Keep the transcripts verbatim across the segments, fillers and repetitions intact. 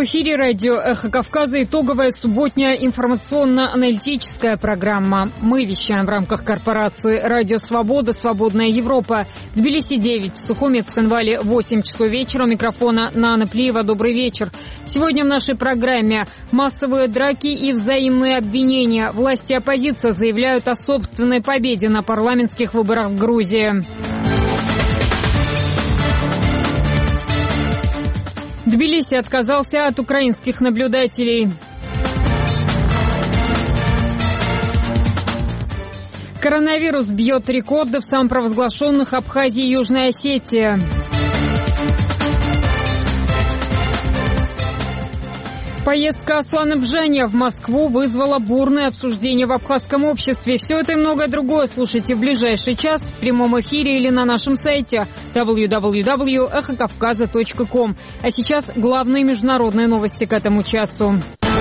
В эфире радио «Эхо Кавказа» итоговая субботняя информационно-аналитическая программа. Мы вещаем в рамках корпорации «Радио Свобода», «Свободная Европа». В Тбилиси девять, в Сухуми, Цхинвале восемь часов вечера. У микрофона Нана Плиева. Добрый вечер. Сегодня в нашей программе массовые драки и взаимные обвинения. Власти и оппозиция заявляют о собственной победе на парламентских выборах в Грузии. Тбилиси отказался от украинских наблюдателей. Коронавирус бьет рекорды в самопровозглашенных Абхазии и Южной Осетии. Поездка Аслана Бжения в Москву вызвала бурное обсуждение в абхазском обществе. Все это и многое другое слушайте в ближайший час в прямом эфире или на нашем сайте дабл ю дабл ю дабл ю точка эхо кавказа точка ком. А сейчас главные международные новости к этому часу.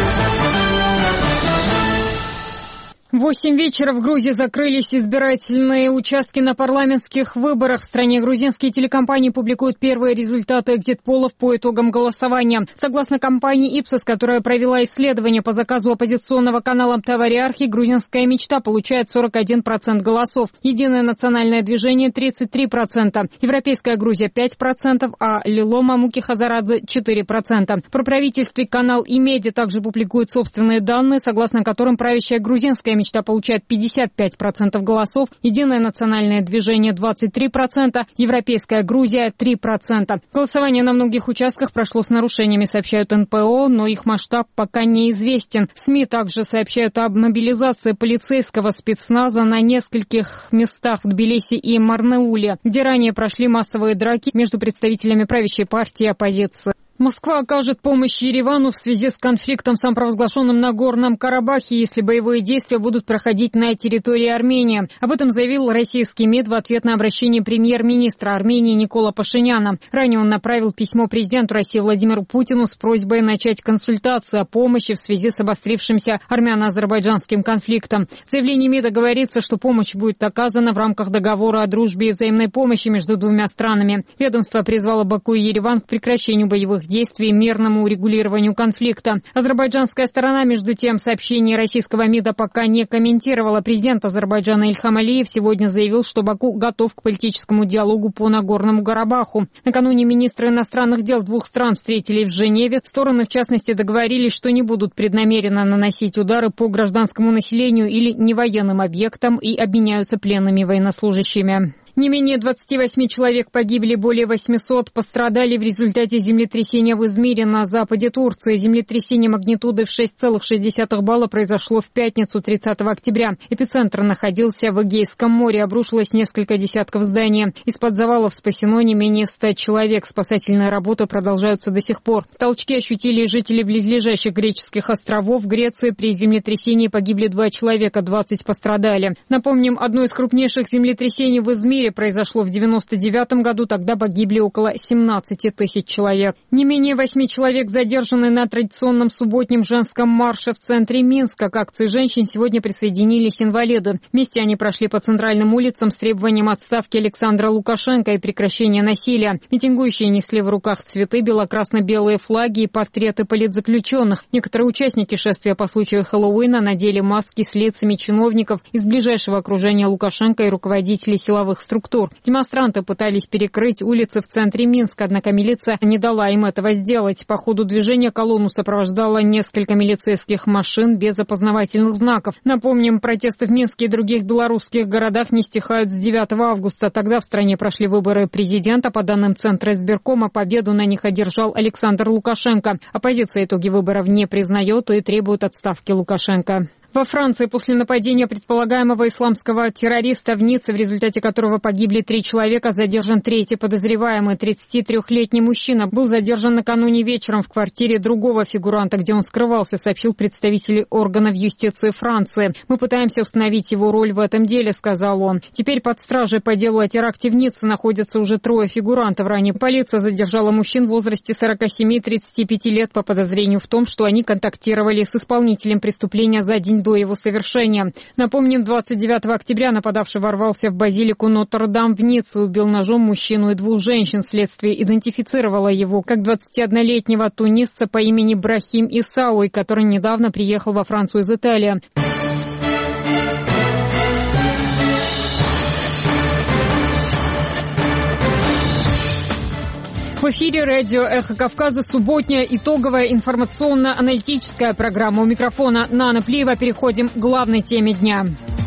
В восемь вечера в Грузии закрылись избирательные участки на парламентских выборах. В стране грузинские телекомпании публикуют первые результаты экзит-полов по итогам голосования. Согласно компании «Ипсос», которая провела исследование по заказу оппозиционного канала «Тавариархи», грузинская мечта получает сорок один процент голосов. Единое национальное движение – тридцать три процента. Европейская Грузия – пять процентов, а Лило Мамуки Хазарадзе – четыре процента. Проправительственный канал «Имеди» также публикует собственные данные, согласно которым правящая грузинская мечта Мечта получает пятьдесят пять процентов голосов, Единое национальное движение двадцать три процента, Европейская Грузия три процента. Голосование на многих участках прошло с нарушениями, сообщают эн пэ о, но их масштаб пока неизвестен. СМИ также сообщают об мобилизации полицейского спецназа на нескольких местах в Тбилиси и Марнеуле, где ранее прошли массовые драки между представителями правящей партии и оппозиции. Москва окажет помощь Еревану в связи с конфликтом, самопровозглашенным на Горном Карабахе, если боевые действия будут проходить на территории Армении. Об этом заявил российский МИД в ответ на обращение премьер-министра Армении Никола Пашиняна.Ранее он направил письмо президенту России Владимиру Путину с просьбой начать консультации о помощи в связи с обострившимся армяно-азербайджанским конфликтом. В заявлении МИДа говорится, что помощь будет оказана в рамках договора о дружбе и взаимной помощи между двумя странами. Ведомство призвало Баку и Ереван к прекращению боевых действий и мирному урегулированию конфликта. Азербайджанская сторона, между тем, сообщение российского МИДа пока не комментировала. Президент Азербайджана Ильхам Алиев сегодня заявил, что Баку готов к политическому диалогу по Нагорному Карабаху. Накануне министры иностранных дел двух стран встретились в Женеве. Стороны, в частности, договорились, что не будут преднамеренно наносить удары по гражданскому населению или невоенным объектам и обменяются пленными военнослужащими. Не менее двадцати восьми человек погибли, более восьмисот пострадали в результате землетрясения в Измире на западе Турции. Землетрясение магнитудой в шесть целых шесть десятых балла произошло в пятницу, тридцатого октября. Эпицентр находился в Эгейском море. Обрушилось несколько десятков зданий. Из-под завалов спасено не менее ста человек. Спасательные работы продолжаются до сих пор. Толчки ощутили жители близлежащих греческих островов. В Греции при землетрясении погибли два человека, двадцать пострадали. Напомним, одно из крупнейших землетрясений в Измире произошло в девяносто девятом году, тогда погибли около семнадцати тысяч человек. Не менее восьми человек задержаны на традиционном субботнем женском марше в центре Минска. К акции женщин сегодня присоединились инвалиды. Вместе они прошли по центральным улицам с требованием отставки Александра Лукашенко и прекращения насилия. Митингующие несли в руках цветы, бело-красно-белые флаги и портреты политзаключенных. Некоторые участники шествия по случаю Хэллоуина надели маски с лицами чиновников из ближайшего окружения Лукашенко и руководителей силовых структур. Структур. Демонстранты пытались перекрыть улицы в центре Минска, однако милиция не дала им этого сделать. По ходу движения колонну сопровождало несколько милицейских машин без опознавательных знаков. Напомним, протесты в Минске и других белорусских городах не стихают с девятого августа. Тогда в стране прошли выборы президента. По данным Центра избиркома, победу на них одержал Александр Лукашенко. Оппозиция итоги выборов не признает и требует отставки Лукашенко. Во Франции после нападения предполагаемого исламского террориста в Ницце, в результате которого погибли три человека, задержан третий подозреваемый. тридцатитрёхлетний мужчина был задержан накануне вечером в квартире другого фигуранта, где он скрывался, сообщил представитель органов юстиции Франции. «Мы пытаемся установить его роль в этом деле», — сказал он. Теперь под стражей по делу о теракте в Ницце находятся уже трое фигурантов. Ранее полиция задержала мужчин в возрасте сорока семи - тридцати пяти лет по подозрению в том, что они контактировали с исполнителем преступления за день днем до его совершения. Напомним, двадцать девятого октября нападавший ворвался в базилику Нотр-Дам в Ницце, убил ножом мужчину и двух женщин. Следствие идентифицировало его как двадцатиоднолетнего тунисца по имени Брахим Исауи, который недавно приехал во Францию из Италии. В эфире радио «Эхо Кавказа» субботняя итоговая информационно-аналитическая программа. У микрофона Нана Плиева. Переходим к главной теме дня.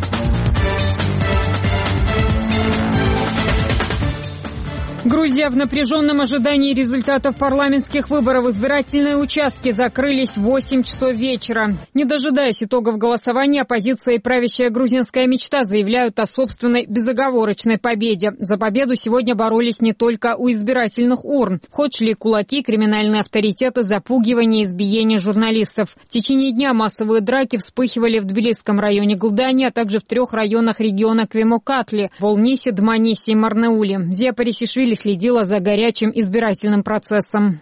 Грузия в напряженном ожидании результатов парламентских выборов. Избирательные участки закрылись в восемь часов вечера. Не дожидаясь итогов голосования, оппозиция и правящая грузинская мечта заявляют о собственной безоговорочной победе. За победу сегодня боролись не только у избирательных урн. В ход шли кулаки, криминальные авторитеты, запугивание и избиение журналистов. В течение дня массовые драки вспыхивали в Тбилисском районе Гылдани, а также в трех районах региона Квемокатли – Волнисе, Дманисе и Марнеуле. Зия Парисишвили следила за горячим избирательным процессом.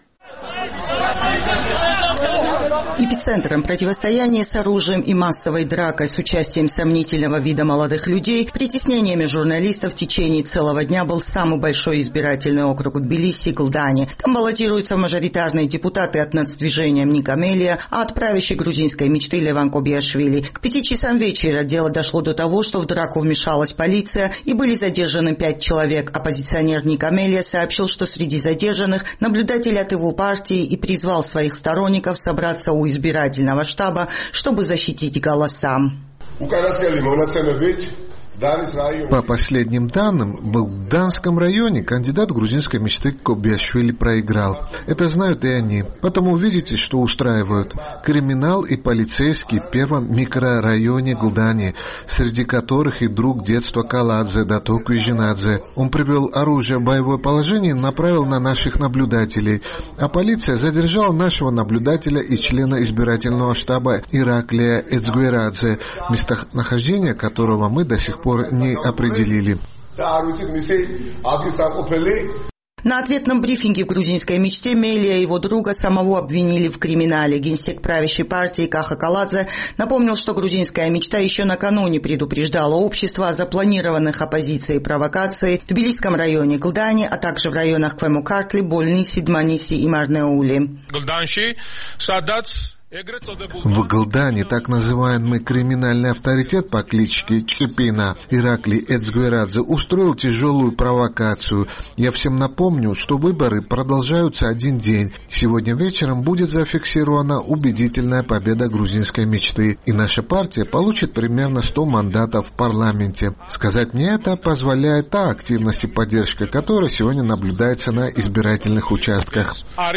Эпицентром противостояния с оружием и массовой дракой с участием сомнительного вида молодых людей, притеснениями журналистов в течение целого дня был самый большой избирательный округ Тбилиси – Гылдани. Там баллотируются мажоритарные депутаты от нацдвижения Мникамелия, а от правящей грузинской мечты Леван Кобиашвили. К пяти часам вечера дело дошло до того, что в драку вмешалась полиция и были задержаны пять человек. Оппозиционер Мникамелия сообщил, что среди задержанных наблюдатель от его партии и призвал своих сторонников собраться у избирательного штаба, чтобы защитить голоса. По последним данным, в Гылданском районе кандидат грузинской мечты Кобиашвили проиграл. Это знают и они. Потому видите, что устраивают. Криминал и полицейские в первом микрорайоне Гылдани, среди которых и друг детства Каладзе, Даток Вижинадзе. Он привел оружие в боевое положение и направил на наших наблюдателей. А полиция задержала нашего наблюдателя и члена избирательного штаба Ираклия Эцгверадзе, местонахождение которого мы до сих пор не определили. На ответном брифинге в грузинской мечте Мелия и его друга самого обвинили в криминале. Генсек правящей партии Каха Каладзе напомнил, что грузинская мечта еще накануне предупреждала общество о запланированных оппозицией провокацией в Тбилисском районе Гылдани, а также в районах Квемокатли, Больниси, Дманиси и Марнеули. В Гылдани так называемый криминальный авторитет по кличке Чепина Ираклий Эцгверадзе устроил тяжелую провокацию. Я всем напомню, что выборы продолжаются один день. Сегодня вечером будет зафиксирована убедительная победа грузинской мечты, и наша партия получит примерно сто мандатов в парламенте. Сказать мне это позволяет та активность и поддержка, которая сегодня наблюдается на избирательных участках.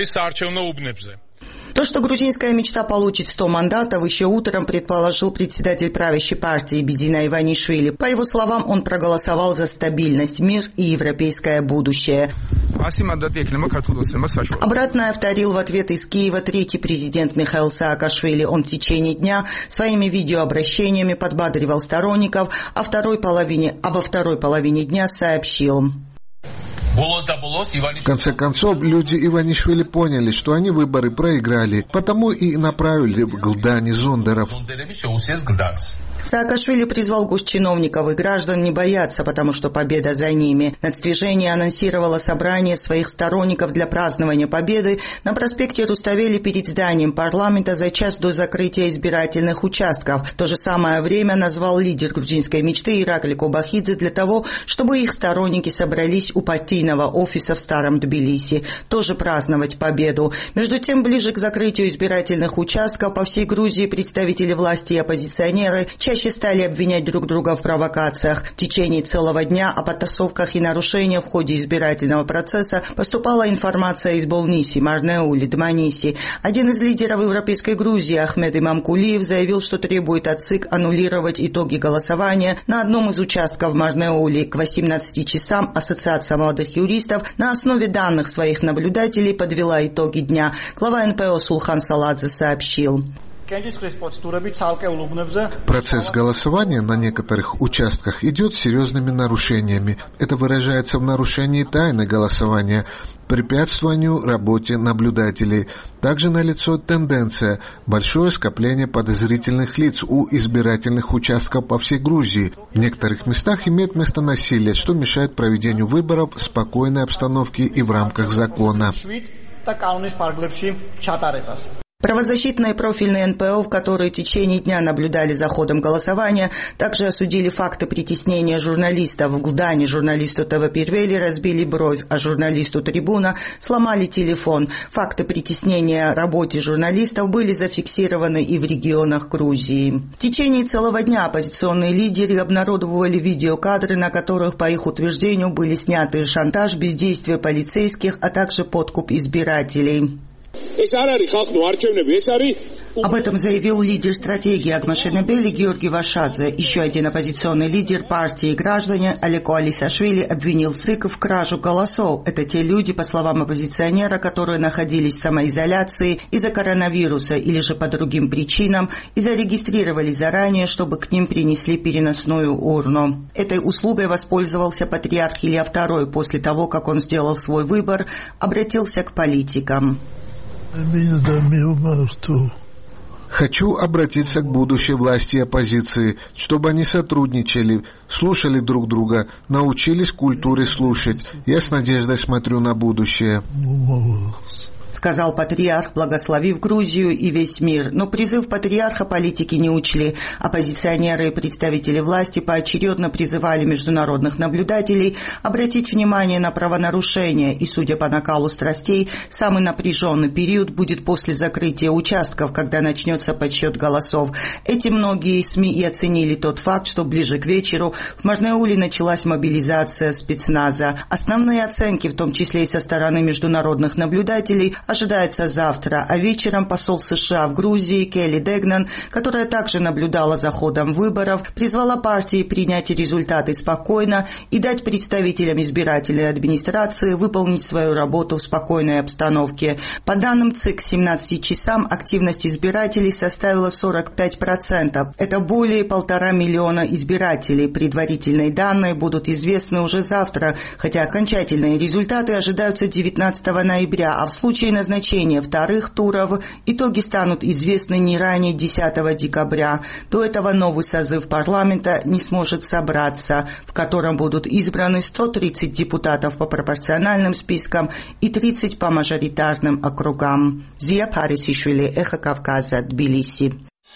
То, что грузинская мечта получит сто мандатов, еще утром предположил председатель правящей партии Бедина Иванишвили. По его словам, он проголосовал за стабильность, мир и европейское будущее. Обратное повторил в ответ из Киева третий президент Михаил Саакашвили. Он в течение дня своими видеообращениями подбадривал сторонников, а, второй половине, а во второй половине дня сообщил: в конце концов, люди Иванишвили поняли, что они выборы проиграли, потому и направили в Гылдани зондеров. Саакашвили призвал госчиновников и граждан не бояться, потому что победа за ними. Нацдвижение анонсировало собрание своих сторонников для празднования победы на проспекте Руставели перед зданием парламента за час до закрытия избирательных участков. В то же самое время назвал лидер грузинской мечты Ираклий Кобахидзе для того, чтобы их сторонники собрались у партийного офиса в Старом Тбилиси, тоже праздновать победу. Между тем, ближе к закрытию избирательных участков по всей Грузии представители власти и оппозиционеры чаще стали обвинять друг друга в провокациях. В течение целого дня о потасовках и нарушениях в ходе избирательного процесса поступала информация из Болниси, Марнеули, Дманиси. Один из лидеров Европейской Грузии, Ахмед Имамкулиев, заявил, что требует от ЦИК аннулировать итоги голосования на одном из участков в Марнеули. К восемнадцати часам Ассоциация молодых юристов на основе данных своих наблюдателей подвела итоги дня. Глава эн пэ о Сулхан Саладзе сообщил: Процесс голосования на некоторых участках идет с серьезными нарушениями. Это выражается в нарушении тайны голосования, препятствованию работе наблюдателей. Также налицо тенденция – большое скопление подозрительных лиц у избирательных участков по всей Грузии. В некоторых местах имеет место насилие, что мешает проведению выборов в спокойной обстановке и в рамках закона. Правозащитные профильные эн пэ о, в которые в течение дня наблюдали за ходом голосования, также осудили факты притеснения журналистов. В Гдане журналисту тэ вэ Первели разбили бровь, а журналисту Трибуна сломали телефон. Факты притеснения работе журналистов были зафиксированы и в регионах Грузии. В течение целого дня оппозиционные лидеры обнародовали видеокадры, на которых, по их утверждению, были сняты шантаж, бездействие полицейских, а также подкуп избирателей. Об этом заявил лидер стратегии Агмашенебели Георгий Вашадзе. Еще один оппозиционный лидер партии «Граждане» Алеко Алисашвили обвинил ЦИК в кражу голосов. Это те люди, по словам оппозиционера, которые находились в самоизоляции из-за коронавируса или же по другим причинам и зарегистрировались заранее, чтобы к ним принесли переносную урну. Этой услугой воспользовался патриарх Илья второй после того, как он сделал свой выбор, обратился к политикам. Хочу обратиться к будущей власти и оппозиции, чтобы они сотрудничали, слушали друг друга, научились культуре слушать. Я с надеждой смотрю на будущее. Сказал патриарх, благословив Грузию и весь мир. Но призыв патриарха политики не учли. Оппозиционеры и представители власти поочередно призывали международных наблюдателей обратить внимание на правонарушения. И, судя по накалу страстей, самый напряженный период будет после закрытия участков, когда начнется подсчет голосов. Эти многие СМИ и оценили тот факт, что ближе к вечеру в Марнеуле началась мобилизация спецназа. Основные оценки, в том числе и со стороны международных наблюдателей, ожидается завтра, а вечером посол США в Грузии Келли Дегнан, которая также наблюдала за ходом выборов, призвала партии принять результаты спокойно и дать представителям избирательной администрации выполнить свою работу в спокойной обстановке. По данным ЦИК, к семнадцати часам активность избирателей составила сорок пять процентов. Это более полтора миллиона избирателей. Предварительные данные будут известны уже завтра, хотя окончательные результаты ожидаются девятнадцатого ноября, а в случае назначения вторых туров итоги станут известны не ранее десятого декабря. До этого новый созыв парламента не сможет собраться, в котором будут избраны сто тридцать депутатов по пропорциональным спискам и тридцать по мажоритарным округам. Зия Парисишвили, Эхо Кавказа, Тбилиси.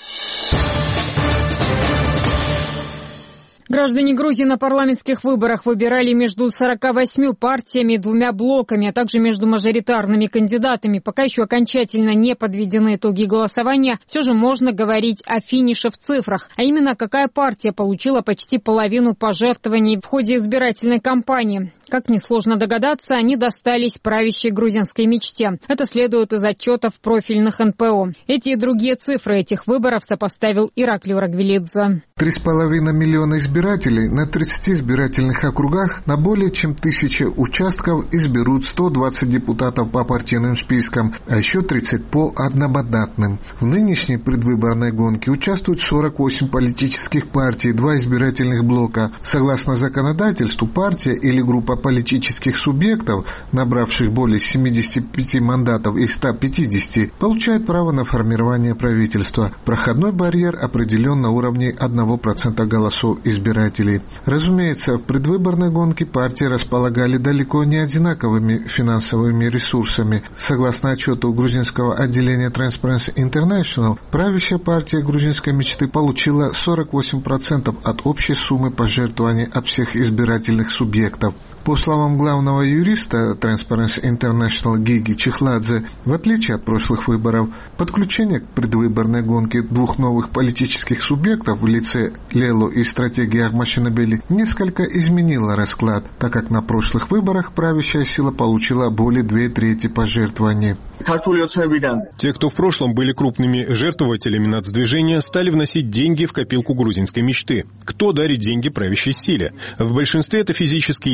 Граждане Грузии на парламентских выборах выбирали между сорока восьмью партиями и двумя блоками, а также между мажоритарными кандидатами. Пока еще окончательно не подведены итоги голосования, все же можно говорить о финише в цифрах. А именно, какая партия получила почти половину пожертвований в ходе избирательной кампании. Как несложно догадаться, они достались правящей грузинской мечте. Это следует из отчетов профильных эн пэ о. Эти и другие цифры этих выборов сопоставил Ираклий Рагвелидзе. Три с половиной миллиона избирателей на тридцати избирательных округах на более чем тысяче участков изберут сто двадцать депутатов по партийным спискам, а еще тридцать по одномандатным. В нынешней предвыборной гонке участвуют сорок восемь политических партий, два избирательных блока. Согласно законодательству, партия или группа политических субъектов, набравших более семидесяти пяти мандатов из ста пятидесяти, получает право на формирование правительства. Проходной барьер определен на уровне одного процента голосов избирателей. Разумеется, в предвыборной гонке партии располагали далеко не одинаковыми финансовыми ресурсами. Согласно отчету грузинского отделения Transparency International, правящая партия грузинской мечты получила сорок восемь процентов от общей суммы пожертвований от всех избирательных субъектов. По словам главного юриста Transparency International Гиги Чехладзе, в отличие от прошлых выборов, подключение к предвыборной гонке двух новых политических субъектов в лице Лело и стратегии Агмашенебели несколько изменило расклад, так как на прошлых выборах правящая сила получила более две трети пожертвований. Те, кто в прошлом были крупными жертвователями нацдвижения, стали вносить деньги в копилку грузинской мечты. Кто дарит деньги правящей силе? В большинстве это физические лица, работающие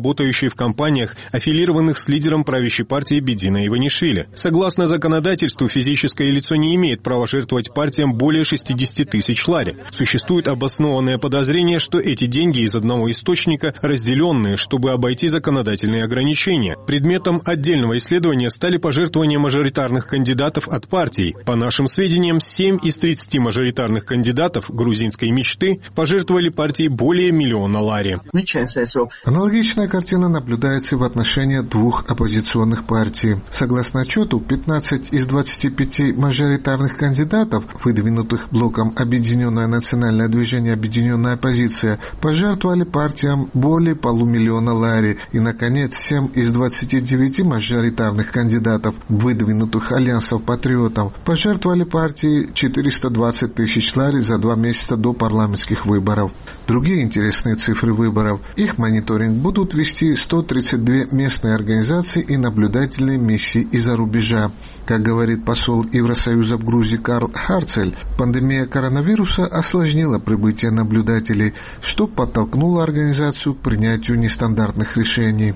работающие в компаниях, аффилированных с лидером правящей партии Бедина Иванишвили. Согласно законодательству, физическое лицо не имеет права жертвовать партиям более шестидесяти тысяч лари. Существует обоснованное подозрение, что эти деньги из одного источника разделенные, чтобы обойти законодательные ограничения. Предметом отдельного исследования стали пожертвования мажоритарных кандидатов от партий. По нашим сведениям, семь из тридцати мажоритарных кандидатов грузинской мечты пожертвовали партии более миллиона лари. Аналогичная картина наблюдается в отношении двух оппозиционных партий. Согласно отчету, пятнадцать из двадцати пяти мажоритарных кандидатов, выдвинутых блоком «Объединенное национальное движение Объединенная оппозиция», пожертвовали партиям более полумиллиона лари. И, наконец, семь из двадцати девяти мажоритарных кандидатов, выдвинутых Альянсом патриотов, пожертвовали партии четыреста двадцать тысяч лари за два месяца до парламентских выборов. Другие интересные цифры выборов. Их мониторинг будут вести сто тридцать две местные организации и наблюдательные миссии из-за рубежа. Как говорит посол Евросоюза в Грузии Карл Харцель, пандемия коронавируса осложнила прибытие наблюдателей, что подтолкнуло организацию к принятию нестандартных решений.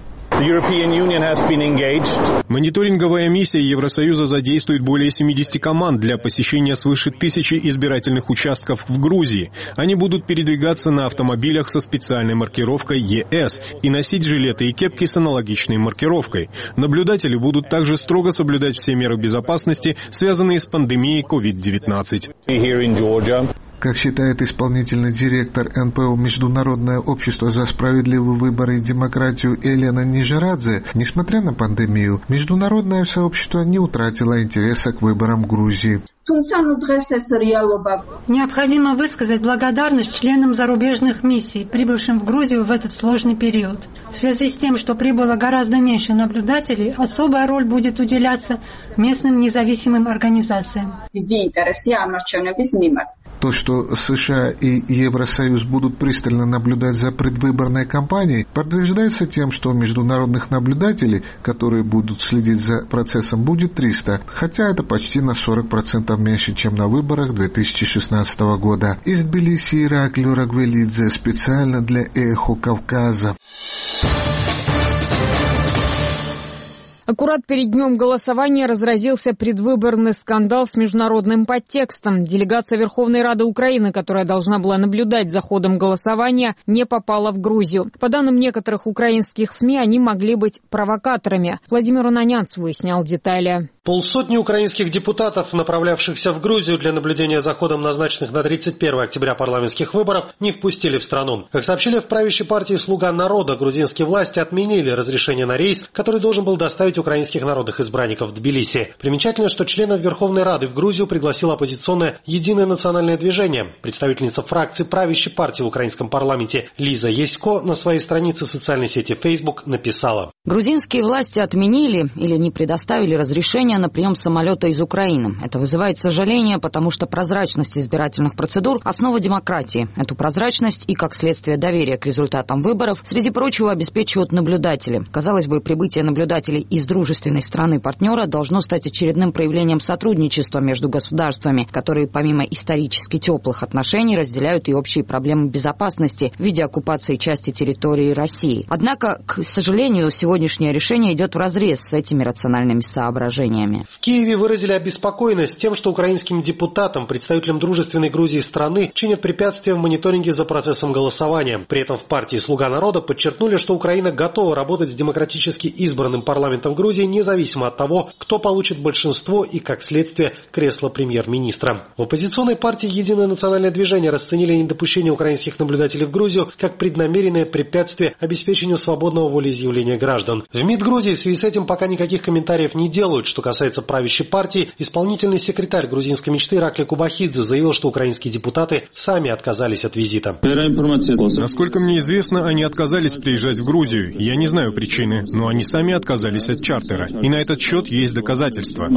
Мониторинговая миссия Евросоюза задействует более семидесяти команд для посещения свыше тысячи избирательных участков в Грузии. Они будут передвигаться на автомобилях со специальной маркировкой Е С и носить жилеты и кепки с аналогичной маркировкой. Наблюдатели будут также строго соблюдать все меры безопасности, связанные с пандемией ковид девятнадцать. Как считает исполнительный директор эн пэ о «Международное общество за справедливые выборы и демократию» Елена Нижерадзе, несмотря на пандемию, международное сообщество не утратило интереса к выборам в Грузии. Необходимо высказать благодарность членам зарубежных миссий, прибывшим в Грузию в этот сложный период. В связи с тем, что прибыло гораздо меньше наблюдателей, особая роль будет уделяться местным независимым организациям. То, что США и Евросоюз будут пристально наблюдать за предвыборной кампанией, подтверждается тем, что международных наблюдателей, которые будут следить за процессом, будет триста, хотя это почти на сорок процентов меньше, чем на выборах две тысячи шестнадцатого года. Из Тбилиси Ираклий Рагвелидзе специально для «Эхо Кавказа». Аккурат перед днем голосования разразился предвыборный скандал с международным подтекстом. Делегация Верховной Рады Украины, которая должна была наблюдать за ходом голосования, не попала в Грузию. По данным некоторых украинских СМИ, они могли быть провокаторами. Владимир Унанянц выяснял детали. Полсотни украинских депутатов, направлявшихся в Грузию для наблюдения за ходом назначенных на тридцать первое октября парламентских выборов, не впустили в страну. Как сообщили в правящей партии «Слуга народа», грузинские власти отменили разрешение на рейс, который должен был доставить украинских народных избранников в Тбилиси. Примечательно, что членов Верховной Рады в Грузию пригласило оппозиционное «Единое национальное движение». Представительница фракции правящей партии в украинском парламенте Лиза Ясько на своей странице в социальной сети Facebook написала: «Грузинские власти отменили или не предоставили разрешение на прием самолета из Украины. Это вызывает сожаление, потому что прозрачность избирательных процедур – основа демократии. Эту прозрачность и, как следствие, доверие к результатам выборов, среди прочего, обеспечивают наблюдатели. Казалось бы, прибытие наблюдателей из дружественной страны-партнера должно стать очередным проявлением сотрудничества между государствами, которые, помимо исторически теплых отношений, разделяют и общие проблемы безопасности в виде оккупации части территории России. Однако, к сожалению, сегодняшнее решение идет вразрез с этими рациональными соображениями. В Киеве выразили обеспокоенность тем, что украинским депутатам, представителям дружественной Грузии страны, чинят препятствия в мониторинге за процессом голосования. При этом в партии «Слуга народа» подчеркнули, что Украина готова работать с демократически избранным парламентом Грузии независимо от того, кто получит большинство и, как следствие, кресло премьер-министра. В оппозиционной партии «Единое национальное движение» расценили недопущение украинских наблюдателей в Грузию как преднамеренное препятствие обеспечению свободного волеизъявления граждан. В МИД Грузии в связи с этим пока никаких комментариев не делают. Что касается правящей партии, исполнительный секретарь грузинской мечты Ираклий Кубахидзе заявил, что украинские депутаты сами отказались от визита. Насколько мне известно, они отказались приезжать в Грузию. Я не знаю причины, но они сами отказались от чартера, и на этот счет есть доказательства.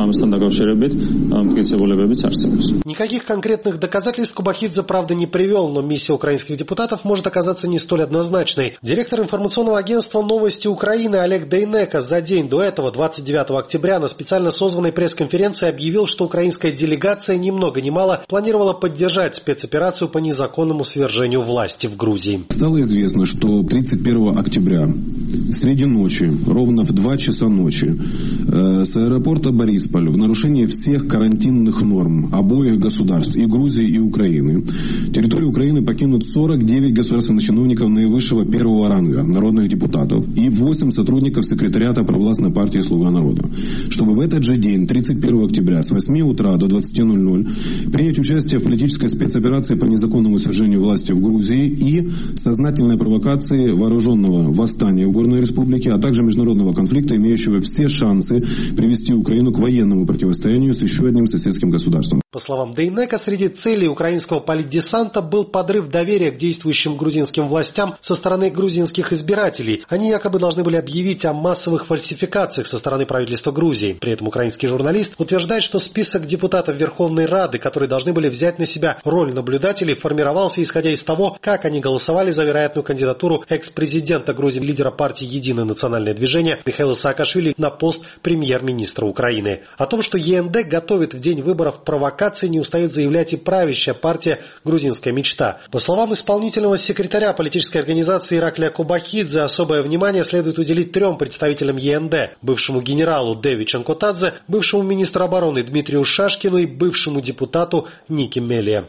Никаких конкретных доказательств Кубахидзе, правда, не привел, но миссия украинских депутатов может оказаться не столь однозначной. Директор информационного агентства «Новости Украины» Олег Дейнека за день до этого, двадцать девятого октября, на специально созванной пресс-конференции объявил, что украинская делегация ни много ни мало планировала поддержать спецоперацию по незаконному свержению власти в Грузии. Стало известно, что тридцать первого октября среди ночи, ровно в два часа ночи, э, с аэропорта Борисполь в нарушение всех карантинных норм обоих государств, и Грузии, и Украины, территорию Украины покинут сорок девять государственных чиновников наивысшего первого ранга, народных депутатов, и восемь сотрудников секретариата провластной партии «Слуга народа», чтобы в этот же день, тридцать первого октября, с восьми утра до двадцати ноль-ноль, принять участие в политической спецоперации по незаконному свержению власти в Грузии и сознательной провокации вооруженного восстания в Горной Республике, а также международного конфликта, имеющего все шансы привести Украину к военному противостоянию с еще одним соседским государством. По словам Дейнека, среди целей украинского политдесанта был подрыв доверия к действующим грузинским властям со стороны грузинских избирателей. Они якобы должны были объявить о массовых фальсификациях со стороны правительства Грузии. При этом украинский журналист утверждает, что список депутатов Верховной Рады, которые должны были взять на себя роль наблюдателей, формировался исходя из того, как они голосовали за вероятную кандидатуру экс-президента Грузии, лидера партии «Единое национальное движение» Михаила Саакашвили на пост премьер-министра Украины. О том, что ЕНД готовит в день выборов провокации, не устает заявлять и правящая партия «Грузинская мечта». По словам исполнительного секретаря политической организации Ираклия Кубахидзе, особое внимание следует уделить трем представителям ЕНД: бывшему генералу Деви Чанкотадзе, бывшему министру обороны Дмитрию Шашкину и бывшему депутату Ники Мелия.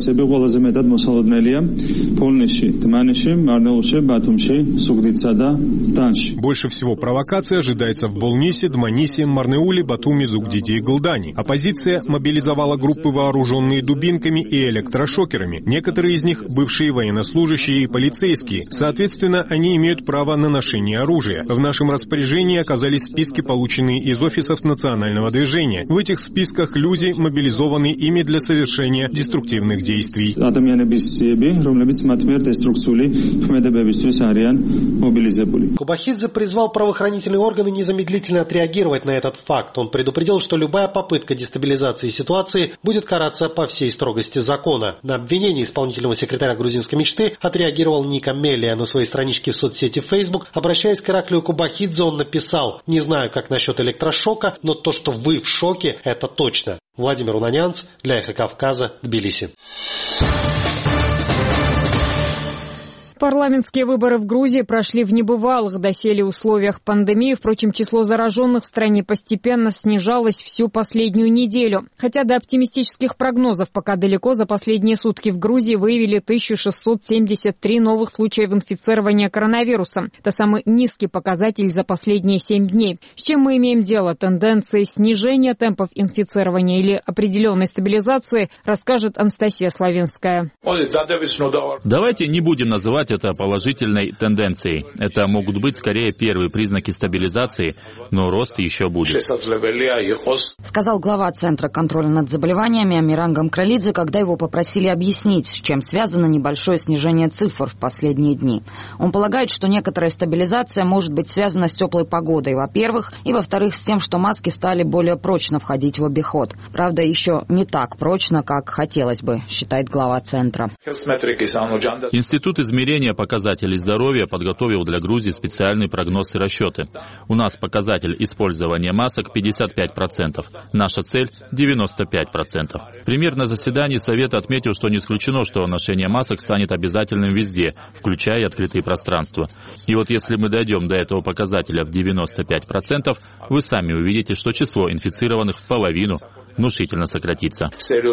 Больше всего провокация ожидается в Болнисе, Дманисе, Марнеуле, Батуми, Зугдиде и Галдани. Оппозиция мобилизовала группы, вооруженные дубинками и электрошокерами. Некоторые из них — бывшие военнослужащие и полицейские. Соответственно, они имеют право на ношение оружия. В нашем распоряжении оказались списки, полученные из офисов национального движения. В этих списках люди мобилизованы ими для совершения деструктивных действий. Кубахидзе призвал правоохранительные органы незамедлительно отреагировать на этот факт. Он предупредил, что любая попытка дестабилизации ситуации будет караться по всей строгости закона. На обвинение исполнительного секретаря грузинской мечты отреагировал Ника Мелия. На своей страничке в соцсети Facebook, обращаясь к Ираклию Кубахидзе, он написал: «Не знаю, как насчет электрошока, но то, что вы в шоке, это точно». Владимир Унанянц для «Эхо Кавказа», Тбилиси. Парламентские выборы в Грузии прошли в небывалых доселе условиях пандемии. Впрочем, число зараженных в стране постепенно снижалось всю последнюю неделю. Хотя до оптимистических прогнозов пока далеко, за последние сутки в Грузии выявили тысячу шестьсот семьдесят три новых случаев инфицирования коронавирусом. Это самый низкий показатель за последние семь дней. С чем мы имеем дело? Тенденции снижения темпов инфицирования или определенной стабилизации, расскажет Анастасия Славинская. Давайте не будем называть это положительной тенденцией. Это могут быть скорее первые признаки стабилизации, но рост еще будет. Сказал глава Центра контроля над заболеваниями Амиран Гамкралидзе, когда его попросили объяснить, с чем связано небольшое снижение цифр в последние дни. Он полагает, что некоторая стабилизация может быть связана с теплой погодой, во-первых, и во-вторых, с тем, что маски стали более прочно входить в обиход. Правда, еще не так прочно, как хотелось бы, считает глава Центра. Институт измерения показателей здоровья подготовил для Грузии специальный прогноз и расчеты. У нас показатель использования масок пятьдесят пять процентов. Наша цель – девяносто пять процентов. Премьер на заседании Совета отметил, что не исключено, что ношение масок станет обязательным везде, включая и открытые пространства. И вот если мы дойдем до этого показателя в девяносто пять процентов, вы сами увидите, что число инфицированных в половину внушительно сократится.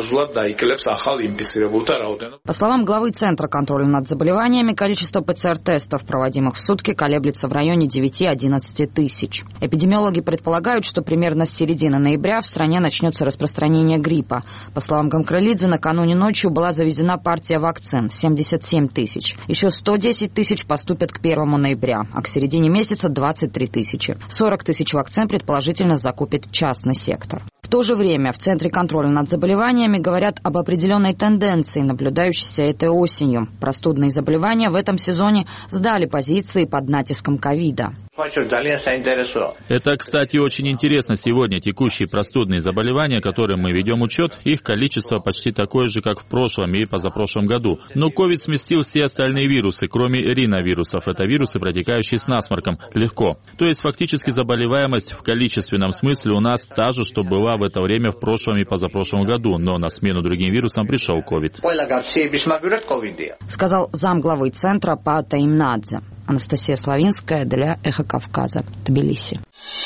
По словам главы Центра контроля над заболеваниями, количество ПЦР-тестов, проводимых в сутки, колеблется в районе девяти-одиннадцати тысяч. Эпидемиологи предполагают, что примерно с середины ноября в стране начнется распространение гриппа. По словам Гамкралидзе, накануне ночью была завезена партия вакцин – семьдесят семь тысяч. Еще сто десять тысяч поступят к первому ноября, а к середине месяца двадцать три тысячи. сорок тысяч вакцин предположительно закупит частный сектор. В то же время В Центре контроля над заболеваниями говорят об определенной тенденции, наблюдающейся этой осенью. Простудные заболевания в этом сезоне сдали позиции под натиском ковида. Это, кстати, очень интересно. Сегодня текущие простудные заболевания, которым мы ведем учет, их количество почти такое же, как в прошлом и позапрошлом году. Но ковид сместил все остальные вирусы, кроме риновирусов. Это вирусы, протекающие с насморком, легко. То есть фактически заболеваемость в количественном смысле у нас та же, что была в это время в прошлом и позапрошлом году, но на смену другим вирусам пришел ковид. Сказал замглавы Центра по Таимнадзе. Анастасия Славинская для «Эхо Кавказа», Тбилиси.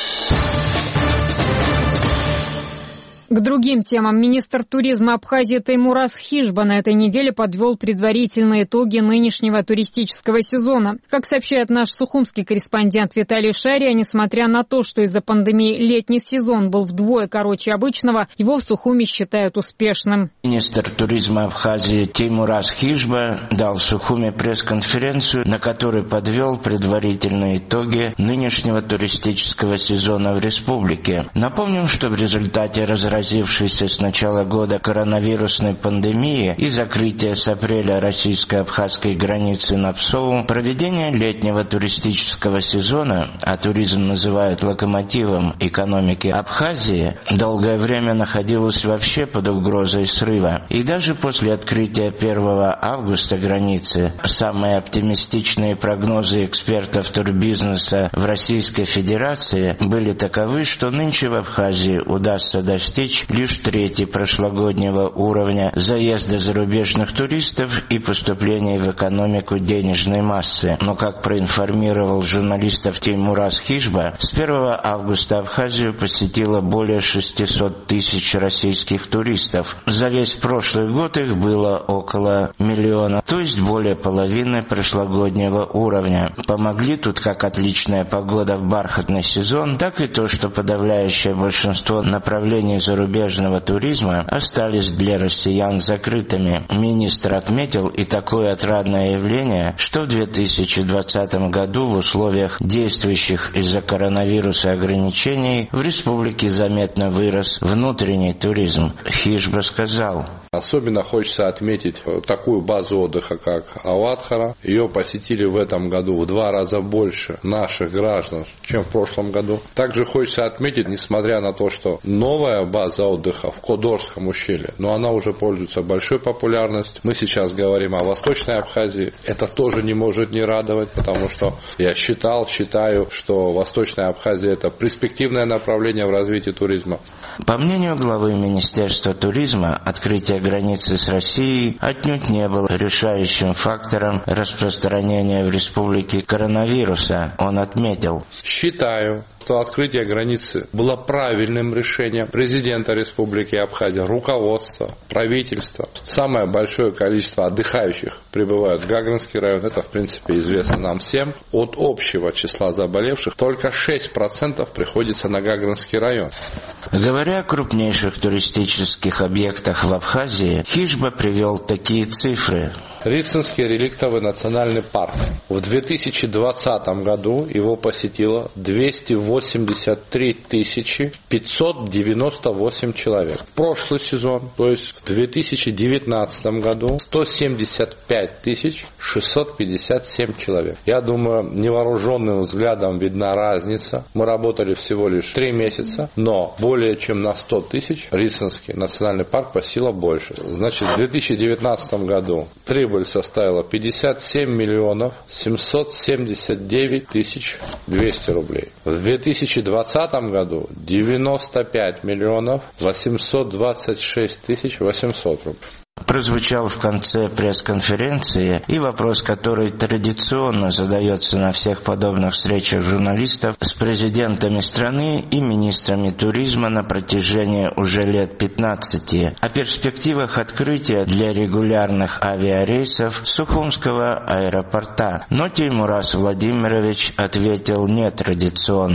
К другим темам. Министр туризма Абхазии Теймураз Хижба на этой неделе подвел предварительные итоги нынешнего туристического сезона. Как сообщает наш сухумский корреспондент Виталий Шария, несмотря на то, что из-за пандемии летний сезон был вдвое короче обычного, его в Сухуми считают успешным. Министр туризма Абхазии Теймураз Хижба дал в Сухуми пресс-конференцию, на которой подвел предварительные итоги нынешнего туристического сезона в республике. Напомним, что в результате разразившейся с начала года коронавирусной пандемии и закрытия с апреля российско-абхазской границы на Псову, проведение летнего туристического сезона, а туризм называют локомотивом экономики Абхазии, долгое время находилось вообще под угрозой срыва. И даже после открытия первого августа границы самые оптимистичные прогнозы экспертов турбизнеса в Российской Федерации были таковы, что нынче в Абхазии удастся достичь лишь трети прошлогоднего уровня заезда зарубежных туристов и поступления в экономику денежной массы. Но, как проинформировал журналистов Теймураз Хижба, с первого августа Абхазию посетило более шестьсот тысяч российских туристов. За весь прошлый год их было около миллиона, то есть более половины прошлогоднего уровня. Помогли тут как отличная погода в бархатный сезон, так и то, что подавляющее большинство направлений зарубежных зарубежного туризма остались для россиян закрытыми. Министр отметил и такое отрадное явление, что в две тысячи двадцатом году в условиях действующих из-за коронавируса ограничений в республике заметно вырос внутренний туризм. Хижба сказал: особенно хочется отметить такую базу отдыха, как Аватхара. Ее посетили в этом году в два раза больше наших граждан, чем в прошлом году. Также хочется отметить, несмотря на то, что новая база отдыха в Кодорском ущелье, но она уже пользуется большой популярностью. Мы сейчас говорим о Восточной Абхазии. Это тоже не может не радовать, потому что я считал, считаю, что Восточная Абхазия – это перспективное направление в развитии туризма. По мнению главы Министерства туризма, открытие границы с Россией отнюдь не было решающим фактором распространения в республике коронавируса. Он отметил: считаю, что открытие границы было правильным решением президента Республики Абхазия, руководства, правительства. Самое большое количество отдыхающих прибывают в Гагринский район. Это, в принципе, известно нам всем. От общего числа заболевших только шесть процентов приходится на Гагринский район. Говоря о крупнейших туристических объектах в Абхазии, Хижба привел такие цифры. Рицинский реликтовый национальный парк. В две тысячи двадцатом году его посетило двести восемьдесят три тысячи пятьсот девяносто восемь человек. В прошлый сезон, то есть в две тысячи девятнадцатом году, сто семьдесят пять тысяч шестьсот пятьдесят семь человек. Я думаю, невооруженным взглядом видна разница. Мы работали всего лишь три месяца, но более чем на сто тысяч Рицинский национальный парк посетило больше. Значит, в две тысячи девятнадцатом году прибыль составила пятьдесят семь миллионов семьсот семьдесят девять тысяч двести рублей. В две тысячи двадцатом году девяносто пять миллионов восемьсот двадцать шесть тысяч восемьсот рублей. Прозвучал в конце пресс-конференции и вопрос, который традиционно задается на всех подобных встречах журналистов с президентами страны и министрами туризма на протяжении уже лет пятнадцати, о перспективах открытия для регулярных авиарейсов Сухумского аэропорта. Но Теймураз Владимирович ответил нетрадиционно.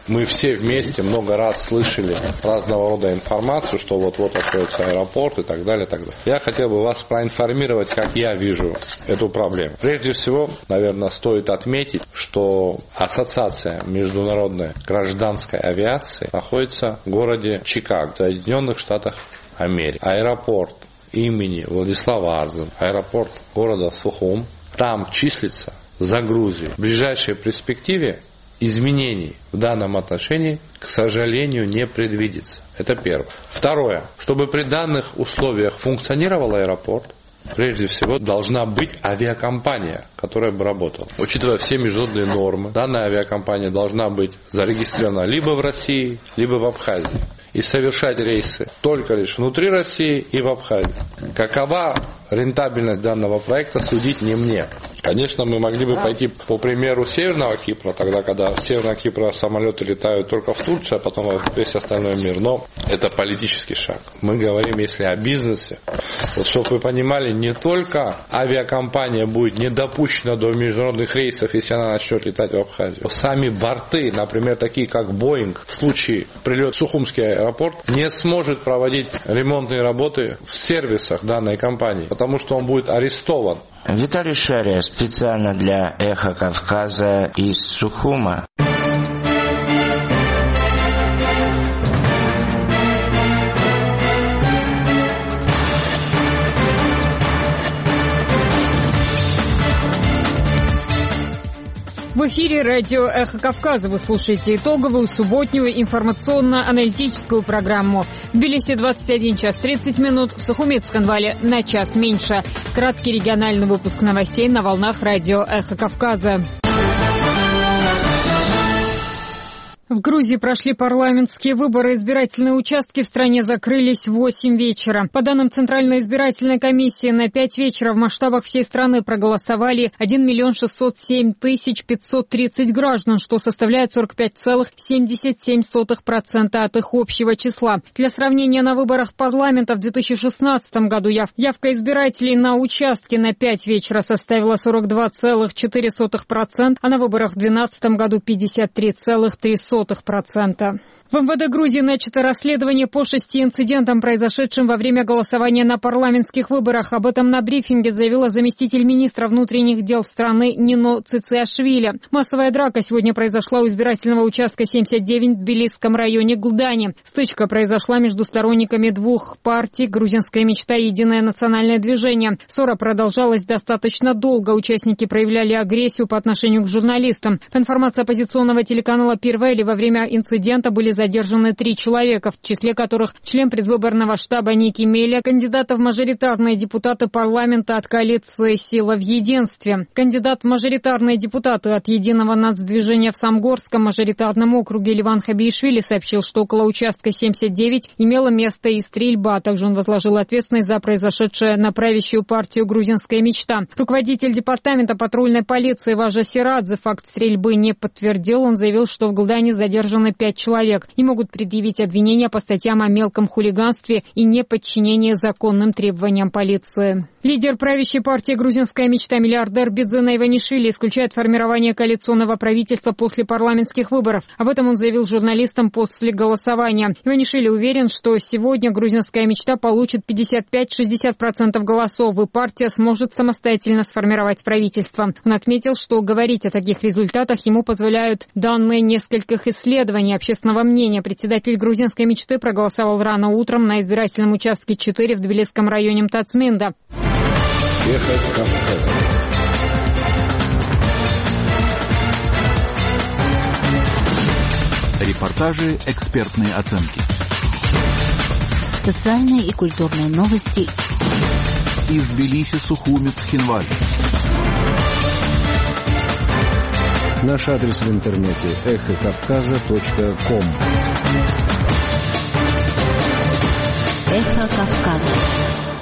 Мы все вместе много раз слышали разного рода информацию, что вот-вот откроется аэропорт и так далее, и так далее. Я хотел бы вас проинформировать, как я вижу эту проблему. Прежде всего, наверное, стоит отметить, что Ассоциация международной гражданской авиации находится в городе Чикаго, в Соединенных Штатах Америки. Аэропорт имени Владислава Арзена, аэропорт города Сухум, там числится за Грузию. В ближайшей перспективе изменений в данном отношении, к сожалению, не предвидится. Это первое. Второе. Чтобы при данных условиях функционировал аэропорт, прежде всего должна быть авиакомпания, которая бы работала. Учитывая все международные нормы, данная авиакомпания должна быть зарегистрирована либо в России, либо в Абхазии. И совершать рейсы только лишь внутри России и в Абхазии. Какова рентабельность данного проекта, судить не мне. Конечно, мы могли бы пойти по примеру Северного Кипра, тогда, когда с Северного Кипра самолеты летают только в Турцию, а потом в весь остальной мир. Но это политический шаг. Мы говорим, если о бизнесе. Вот, чтобы вы понимали, не только авиакомпания будет не допущена до международных рейсов, если она начнет летать в Абхазию. Сами борты, например, такие как Боинг, в случае прилета в Сухумский аэропорт, не сможет проводить ремонтные работы в сервисах данной компании, потому что он будет арестован. Виталий Шария специально для «Эхо Кавказа» из Сухума. В эфире радио «Эхо Кавказа». Вы слушаете итоговую субботнюю информационно-аналитическую программу. В Тбилиси двадцать один час тридцать минут, в Сухуме и Цхинвале на час меньше. Краткий региональный выпуск новостей на волнах радио «Эхо Кавказа». В Грузии прошли парламентские выборы. Избирательные участки в стране закрылись в восемь вечера. По данным Центральной избирательной комиссии, на пять вечера в масштабах всей страны проголосовали один миллион шестьсот семь тысяч пятьсот тридцать граждан, что составляет сорок пять целых семьдесят семь сотых процента от их общего числа. Для сравнения, на выборах парламента в две тысячи шестнадцатом году яв... явка избирателей на участке на пять вечера составила сорок два целых четыре сотых процента, а на выборах в две тысячи двенадцатом году пятьдесят три целых три сотых процента. В эм вэ дэ Грузии начато расследование по шести инцидентам, произошедшим во время голосования на парламентских выборах. Об этом на брифинге заявила заместитель министра внутренних дел страны Нино Цициашвили. Массовая драка сегодня произошла у избирательного участка семьдесят девять в Тбилисском районе Глдани. Стычка произошла между сторонниками двух партий «Грузинская мечта» и «Единое национальное движение». Ссора продолжалась достаточно долго. Участники проявляли агрессию по отношению к журналистам. По информации оппозиционного телеканала Пирвели, во время инцидента были задержаны три человека, в числе которых член предвыборного штаба Ники Мелия, кандидата в мажоритарные депутаты парламента от коалиции «Сила в единстве». Кандидат в мажоритарные депутаты от Единого нацдвижения в Самгорском мажоритарном округе Ливан Хабиишвили сообщил, что около участка семьдесят девять имела место и стрельба. Также он возложил ответственность за произошедшее на правящую партию «Грузинская мечта». Руководитель департамента патрульной полиции Важа Сирадзе факт стрельбы не подтвердил. Он заявил, что в Глдани задержаны пять человек и могут предъявить обвинения по статьям о мелком хулиганстве и неподчинении законным требованиям полиции. Лидер правящей партии «Грузинская мечта» миллиардер Бидзина Иванишвили исключает формирование коалиционного правительства после парламентских выборов. Об этом он заявил журналистам после голосования. Иванишвили уверен, что сегодня «Грузинская мечта» получит пятьдесят пять - шестьдесят процентов голосов, и партия сможет самостоятельно сформировать правительство. Он отметил, что говорить о таких результатах ему позволяют данные нескольких исследований общественного мнения. Председатель «Грузинской мечты» проголосовал рано утром на избирательном участке четыре в Тбилисском районе Мтацминда. Репортажи, экспертные оценки. Социальные и культурные новости. Из Тбилиси, Сухуми, Цхинвали. Наш адрес в интернете эхо кавказа точка ком. Эхо Кавказа.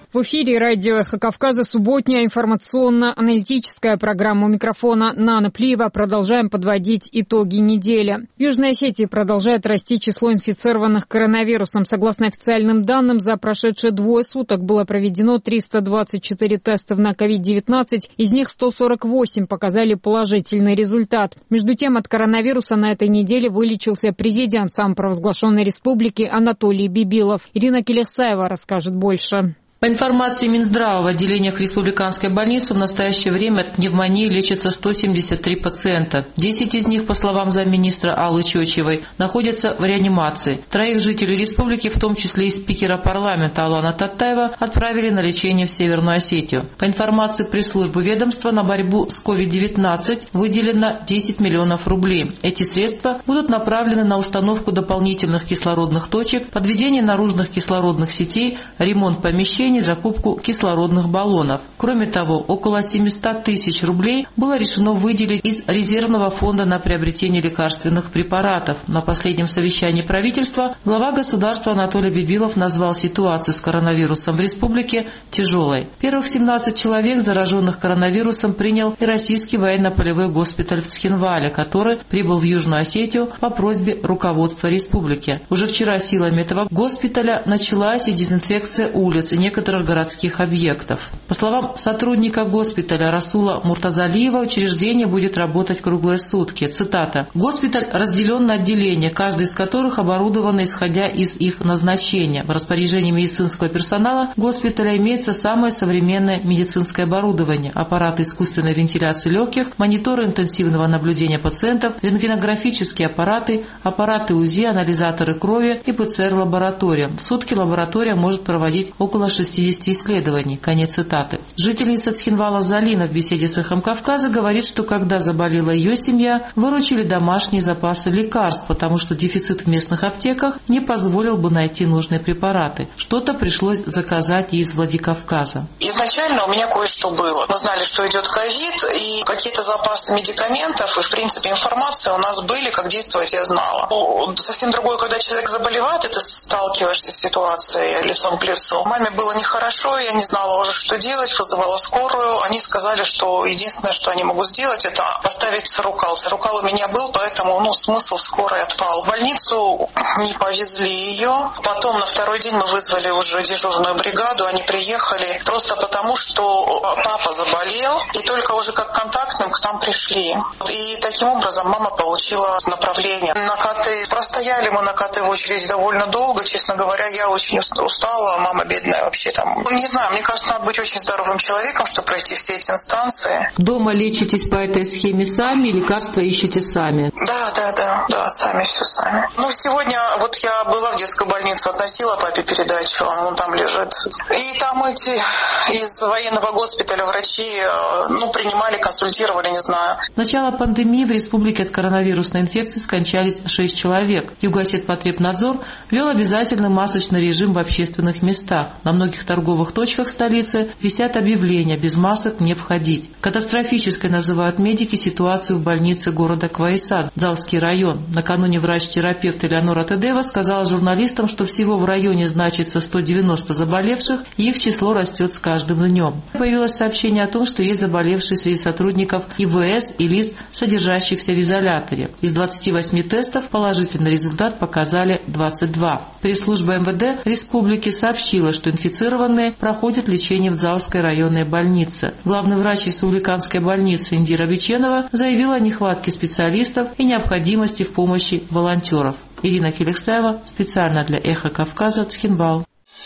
В эфире радио «Эхо Кавказа» субботняя информационно-аналитическая программа. У микрофона Нана Плиева. Продолжаем подводить итоги недели. В Южной Осетии продолжает расти число инфицированных коронавирусом. Согласно официальным данным, за прошедшие двое суток было проведено триста двадцать четыре тестов на ковид девятнадцать. Из них сто сорок восемь показали положительный результат. Между тем, от коронавируса на этой неделе вылечился президент самопровозглашенной республики Анатолий Бибилов. Ирина Келехсаева расскажет больше. По информации Минздрава, в отделениях республиканской больницы в настоящее время от пневмонии лечатся сто семьдесят три пациента. десять из них, по словам замминистра Аллы Чочевой, находятся в реанимации. Троих жителей республики, в том числе и спикера парламента Алана Таттаева, отправили на лечение в Северную Осетию. По информации пресс-службы ведомства, на борьбу с ковид девятнадцать выделено десять миллионов рублей. Эти средства будут направлены на установку дополнительных кислородных точек, подведение наружных кислородных сетей, ремонт помещений, закупку кислородных баллонов. Кроме того, около семьсот тысяч рублей было решено выделить из резервного фонда на приобретение лекарственных препаратов. На последнем совещании правительства глава государства Анатолий Бибилов назвал ситуацию с коронавирусом в республике тяжелой. Первых семнадцать человек, зараженных коронавирусом, принял и российский военно-полевой госпиталь в Цхинвале, который прибыл в Южную Осетию по просьбе руководства республики. Уже вчера силами этого госпиталя началась и дезинфекция улиц и некоторых некоторых городских объектов. По словам сотрудника госпиталя Расула Муртазалиева, учреждение будет работать круглые сутки. Цитата. «Госпиталь разделен на отделения, каждый из которых оборудовано исходя из их назначения. В распоряжении медицинского персонала госпиталя имеется самое современное медицинское оборудование, аппараты искусственной вентиляции легких, мониторы интенсивного наблюдения пациентов, рентгенографические аппараты, аппараты УЗИ, анализаторы крови и ПЦР-лаборатория. В сутки лаборатория может проводить около шестидесяти исследований». Конец цитаты. Жительница Цхинвала Залина в беседе с «Эхом Кавказа» говорит, что когда заболела ее семья, выручили домашние запасы лекарств, потому что дефицит в местных аптеках не позволил бы найти нужные препараты. Что-то пришлось заказать и из Владикавказа. Изначально у меня кое-что было. Мы знали, что идет ковид, и какие-то запасы медикаментов, и, в принципе, информация у нас были, как действовать я знала. Но совсем другое, когда человек заболевает, и ты сталкиваешься с ситуацией лицом к лицу. Маме было нехорошо, я не знала уже, что делать, вызывала скорую. Они сказали, что единственное, что они могут сделать, это поставить цирукал. Цирукал у меня был, поэтому ну, смысл скорой отпал. В больницу не повезли ее. Потом на второй день мы вызвали уже дежурную бригаду, они приехали просто потому, что папа заболел, и только уже как контактным к нам пришли. И таким образом мама получила направление. На КТ простояли мы на КТ в очереди довольно долго, честно говоря, я очень устала, мама бедная вообще там. Не знаю, мне кажется, надо быть очень здоровым человеком, чтобы пройти все эти инстанции. Дома лечитесь по этой схеме сами, лекарства ищете сами? Да, да, да, да, сами, все сами. Ну, сегодня вот я была в детской больнице, относила папе передачу, он там лежит. И там эти из военного госпиталя врачи, ну, принимали, консультировали, не знаю. С начала пандемии в республике от коронавирусной инфекции скончались шесть человек. Югосетпотребнадзор ввел обязательный масочный режим в общественных местах. На многих торговых точках столицы висят объявления «без масок не входить». Катастрофической называют медики ситуацию в больнице города Квайсад, Залский район. Накануне врач-терапевт Элеонора Тедева сказала журналистам, что всего в районе значится сто девяносто заболевших, и их число растет с каждым днем. Появилось сообщение о том, что есть заболевшие среди сотрудников ИВС и лиц, содержащихся в изоляторе. Из двадцати восьми тестов положительный результат показали двадцать два. Пресс-служба эм вэ дэ республики сообщила, что инфицированные проходят лечение в Залской районной больнице. Главный врач республиканской больницы Индира Биченова заявила о нехватке специалистов и необходимости в помощи волонтеров. Ирина Келехсаева, специально для «Эхо Кавказа», Цхинвал.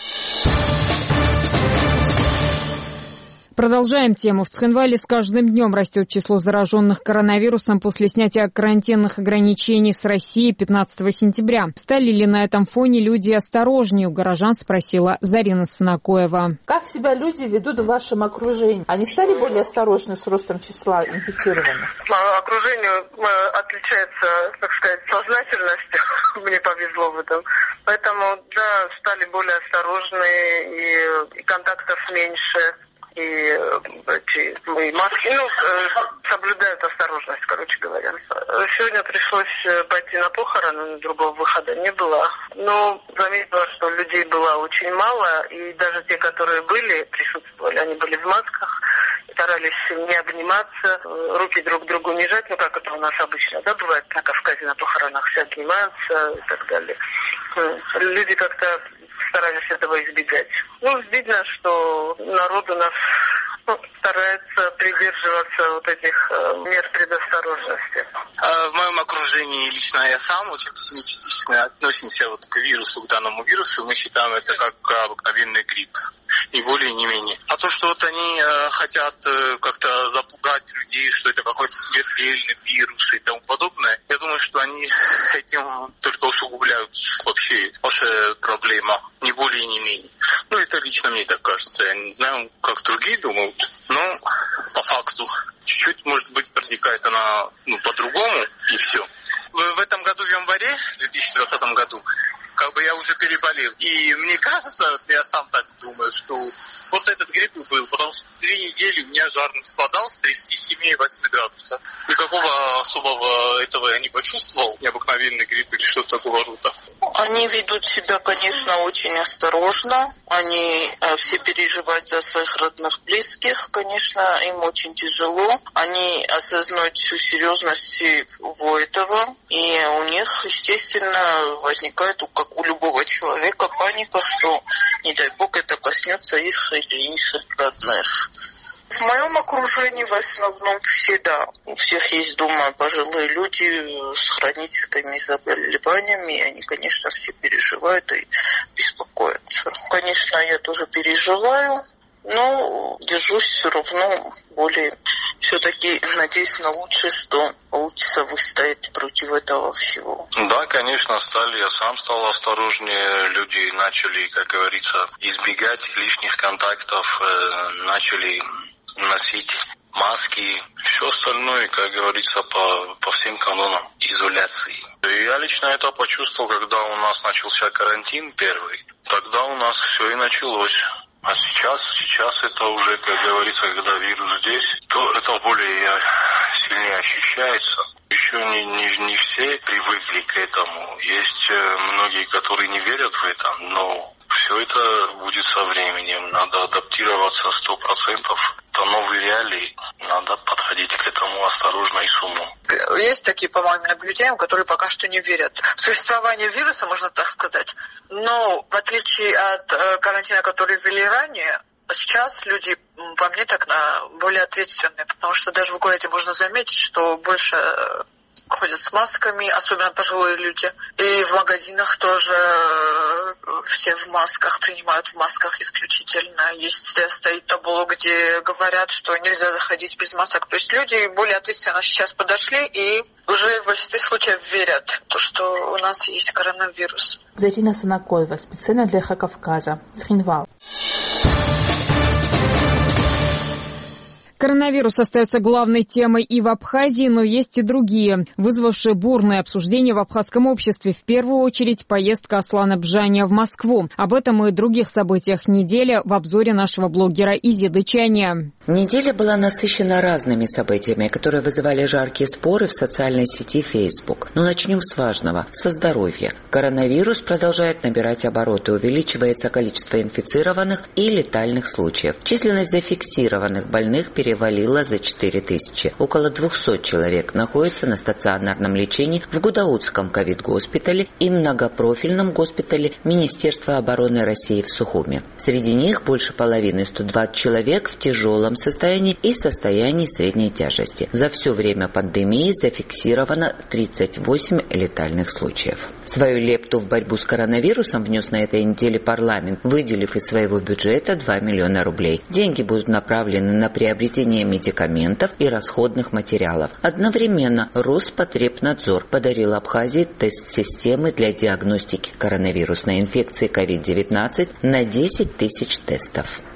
Продолжаем тему. В Цхинвале с каждым днем растет число зараженных коронавирусом после снятия карантинных ограничений с России пятнадцатого сентября. Стали ли на этом фоне люди осторожнее? У горожан спросила Зарина Санакоева. Как себя люди ведут в вашем окружении? Они стали более осторожны с ростом числа инфицированных? Окружение отличается, так сказать, сознательностью. Мне повезло в этом. Поэтому, да, стали более осторожны и контактов меньше. и эти и маски, ну, соблюдают осторожность, короче говоря. Сегодня пришлось пойти на похороны, другого выхода не было. Но заметила, что людей было очень мало, и даже те, которые были, присутствовали, они были в масках, старались не обниматься, руки друг другу не жать, ну как это у нас обычно, да, бывает на Кавказе на похоронах все обнимаются и так далее. Люди как-то старались этого избегать. Ну, видно, что народ у нас ну, старается придерживаться вот этих э, мер предосторожности. В моем окружении лично я сам очень пессимистично относимся вот к вирусу, к данному вирусу. Мы считаем это как обыкновенный грипп. Ни более, ни менее. А то, что вот они э, хотят э, как-то запугать людей, что это какой-то смертельный вирус и тому подобное, я думаю, что они этим только усугубляют вообще ваша проблема, ни более, ни менее. Ну, это лично мне так кажется. Я не знаю, как другие думают, но по факту чуть-чуть, может быть, протекает она ну, по-другому, и все. В, в этом году, в январе, в две тысячи двадцатом году, как бы я уже переболел. И мне кажется, я сам так думаю, что вот этот грипп был, потому что две недели у меня жар не спадал с тридцати семи восьми градусов. Никакого особого этого я не почувствовал, необыкновенный грипп или что-то такого рода. Они ведут себя, конечно, очень осторожно. Они э, все переживают за своих родных, близких. Конечно, им очень тяжело. Они осознают всю серьезность всего этого. И у них, естественно, возникает, как у любого человека, паника, что, не дай бог, это коснется их или их родных. В моем окружении в основном всегда. У всех есть дома пожилые люди с хроническими заболеваниями, и они, конечно, все переживают и беспокоятся. Конечно, я тоже переживаю, но держусь все равно более... Все-таки надеюсь на лучшее, что получится выстоять против этого всего. Да, конечно, стали. Я сам стал осторожнее. Люди начали, как говорится, избегать лишних контактов, э, начали носить маски, все остальное, как говорится, по, по всем канонам изоляции. И я лично это почувствовал, когда у нас начался карантин первый. Тогда у нас все и началось. А сейчас, сейчас это уже, как говорится, когда вирус здесь, то это более сильнее ощущается. Еще не, не, не все привыкли к этому. Есть многие, которые не верят в это, но все это будет со временем. Надо адаптироваться сто процентов. Это новые реалии. Надо подходить к этому осторожно и с умом. Есть такие, по моим наблюдениям, которые пока что не верят в существование вируса, можно так сказать. Но в отличие от э, карантина, который ввели ранее, сейчас люди, по мне, так на более ответственные, потому что даже в городе можно заметить, что больше ходят с масками, особенно пожилые люди. И в магазинах тоже все в масках, принимают в масках исключительно. Есть, стоит табло, где говорят, что нельзя заходить без масок. То есть люди более ответственно сейчас подошли и уже в большинстве случаев верят, то, что у нас есть коронавирус. Зарина Санакоева, специально для Эхо Кавказа, Цхинвал. Коронавирус остается главной темой и в Абхазии, но есть и другие, вызвавшие бурное обсуждение в абхазском обществе. В первую очередь поездка Аслана Бжаня в Москву. Об этом и других событиях недели в обзоре нашего блогера Изиды Чаня. Неделя была насыщена разными событиями, которые вызывали жаркие споры в социальной сети Facebook. Но начнем с важного – со здоровья. Коронавирус продолжает набирать обороты, увеличивается количество инфицированных и летальных случаев. Численность зафиксированных больных перевалила за четыре тысячи. Около двухсот человек находятся на стационарном лечении в Гудаутском ковид-госпитале и многопрофильном госпитале Министерства обороны России в Сухуме. Среди них больше половины, сто двадцать человек, в тяжелом состоянии и состоянии средней тяжести. За все время пандемии зафиксировано тридцать восемь летальных случаев. Свою лепту в борьбу с коронавирусом внес на этой неделе парламент, выделив из своего бюджета два миллиона рублей. Деньги будут направлены на приобретение медикаментов и расходных материалов. Одновременно Роспотребнадзор подарил Абхазии тест-системы для диагностики коронавирусной инфекции ковид девятнадцать на десять тысяч тестов.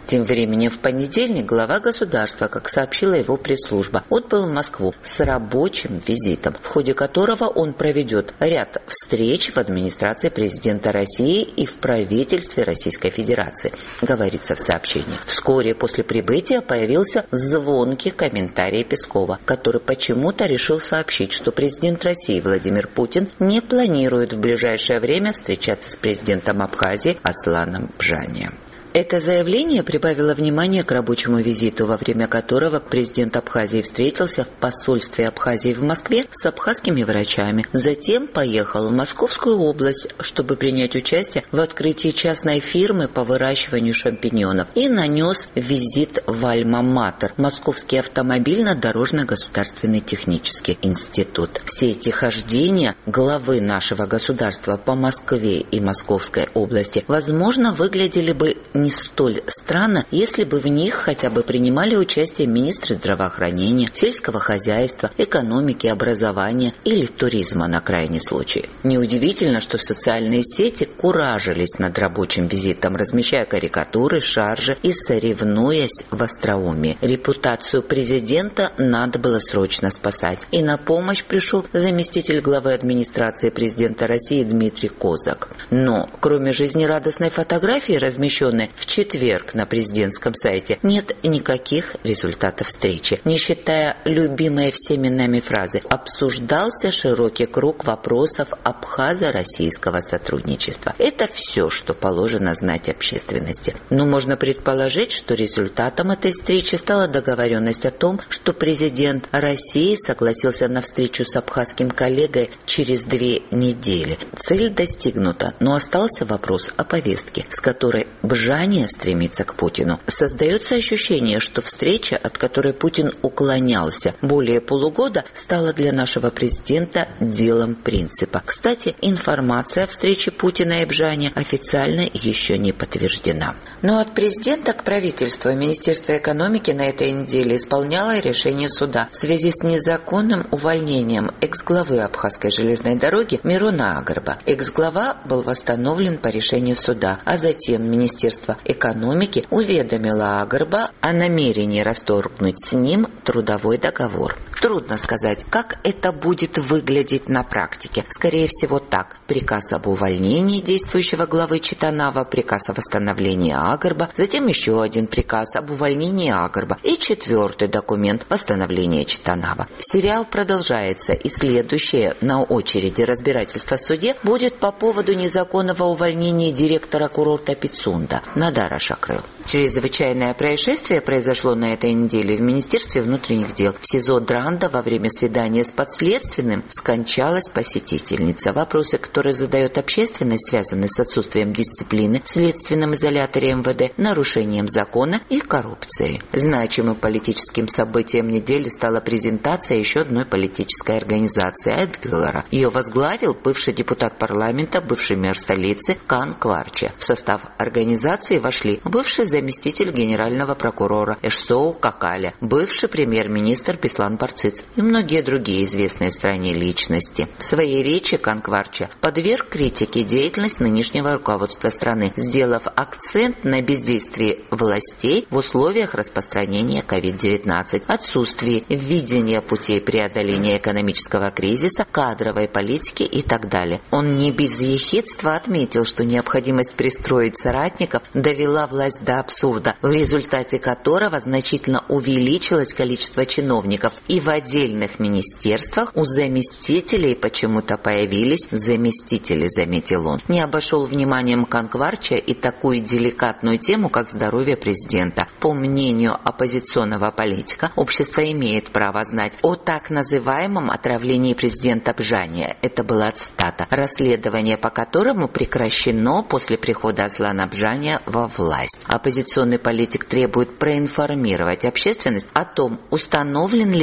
Тем временем в понедельник глава государства, как сообщила его пресс-служба, отбыл в Москву с рабочим визитом, в ходе которого он проведет ряд встреч в администрации президента России и в правительстве Российской Федерации, говорится в сообщении. Вскоре после прибытия появился звонкий комментарий Пескова, который почему-то решил сообщить, что президент России Владимир Путин не планирует в ближайшее время встречаться с президентом Абхазии Асланом Бжанием. Это заявление прибавило внимание к рабочему визиту, во время которого президент Абхазии встретился в посольстве Абхазии в Москве с абхазскими врачами. Затем поехал в Московскую область, чтобы принять участие в открытии частной фирмы по выращиванию шампиньонов, и нанес визит в Альма-Матер, Московский автомобильно-дорожный государственный технический институт. Все эти хождения главы нашего государства по Москве и Московской области, возможно, выглядели бы не столь странно, если бы в них хотя бы принимали участие министры здравоохранения, сельского хозяйства, экономики, образования или туризма на крайний случай. Неудивительно, что социальные сети куражились над рабочим визитом, размещая карикатуры, шаржи и соревнуясь в остроумии. Репутацию президента надо было срочно спасать. И на помощь пришел заместитель главы администрации президента России Дмитрий Козак. Но, кроме жизнерадостной фотографии, размещенной в четверг на президентском сайте, нет никаких результатов встречи, не считая любимой всеми нами фразы «обсуждался широкий круг вопросов абхазо-российского сотрудничества». Это все, что положено знать общественности. Но можно предположить, что результатом этой встречи стала договоренность о том, что президент России согласился на встречу с абхазским коллегой через две недели. Цель достигнута, но остался вопрос о повестке, с которой Бжания стремится к Путину. Создается ощущение, что встреча, от которой Путин уклонялся более полугода, стала для нашего президента делом принципа. Кстати, информация о встрече Путина и Бжани официально еще не подтверждена. Но от президента к правительству Министерство экономики на этой неделе исполняло решение суда в связи с незаконным увольнением экс-главы Абхазской железной дороги Мирона Агарба. Экс-глава был восстановлен по решению суда, а затем Министерство экономики уведомила Агарба о намерении расторгнуть с ним трудовой договор. Трудно сказать, как это будет выглядеть на практике. Скорее всего так. Приказ об увольнении действующего главы Читанава, приказ о восстановлении Агарба, затем еще один приказ об увольнении Агарба и четвертый документ восстановления Читанава. Сериал продолжается, и следующее на очереди разбирательство в суде будет по поводу незаконного увольнения директора курорта Пицунда Надара Шакрыл. Чрезвычайное происшествие произошло на этой неделе в Министерстве внутренних дел. В СИЗО Дранда во время свидания с подследственным скончалась посетительница. Вопросы, которые задает общественность, связаны с отсутствием дисциплины в следственном изоляторе эм вэ дэ, нарушением закона и коррупцией. Значимым политическим событием недели стала презентация еще одной политической организации Айтгылара. Ее возглавил бывший депутат парламента, бывший мэр столицы Кан Кварча. В состав организации вошли бывший заместитель генерального прокурора Эшсоу Какаля, бывший премьер-министр Беслан Барциц и многие другие известные в стране личности. В своей речи Кан Кварча подверг критике деятельность нынешнего руководства страны, сделав акцент на бездействии властей в условиях распространения ковид девятнадцать, отсутствии видения путей преодоления экономического кризиса, кадровой политики и так далее. Он не без ехидства отметил, что необходимость пристроить соратников довела власть до абсурда, в результате которого значительно увеличилось количество чиновников, и в отдельных министерствах у заместителей почему-то появились заместители, заметил он. Не обошел вниманием Кан Кварча и такую деликатную тему, как здоровье президента. По мнению оппозиционного политика, общество имеет право знать о так называемом отравлении президента Бжания. Это была цитата. Расследование по которому прекращено после прихода Аслана Бжания во власть. Оппозиционный политик требует проинформировать общественность о том, установлен ли факт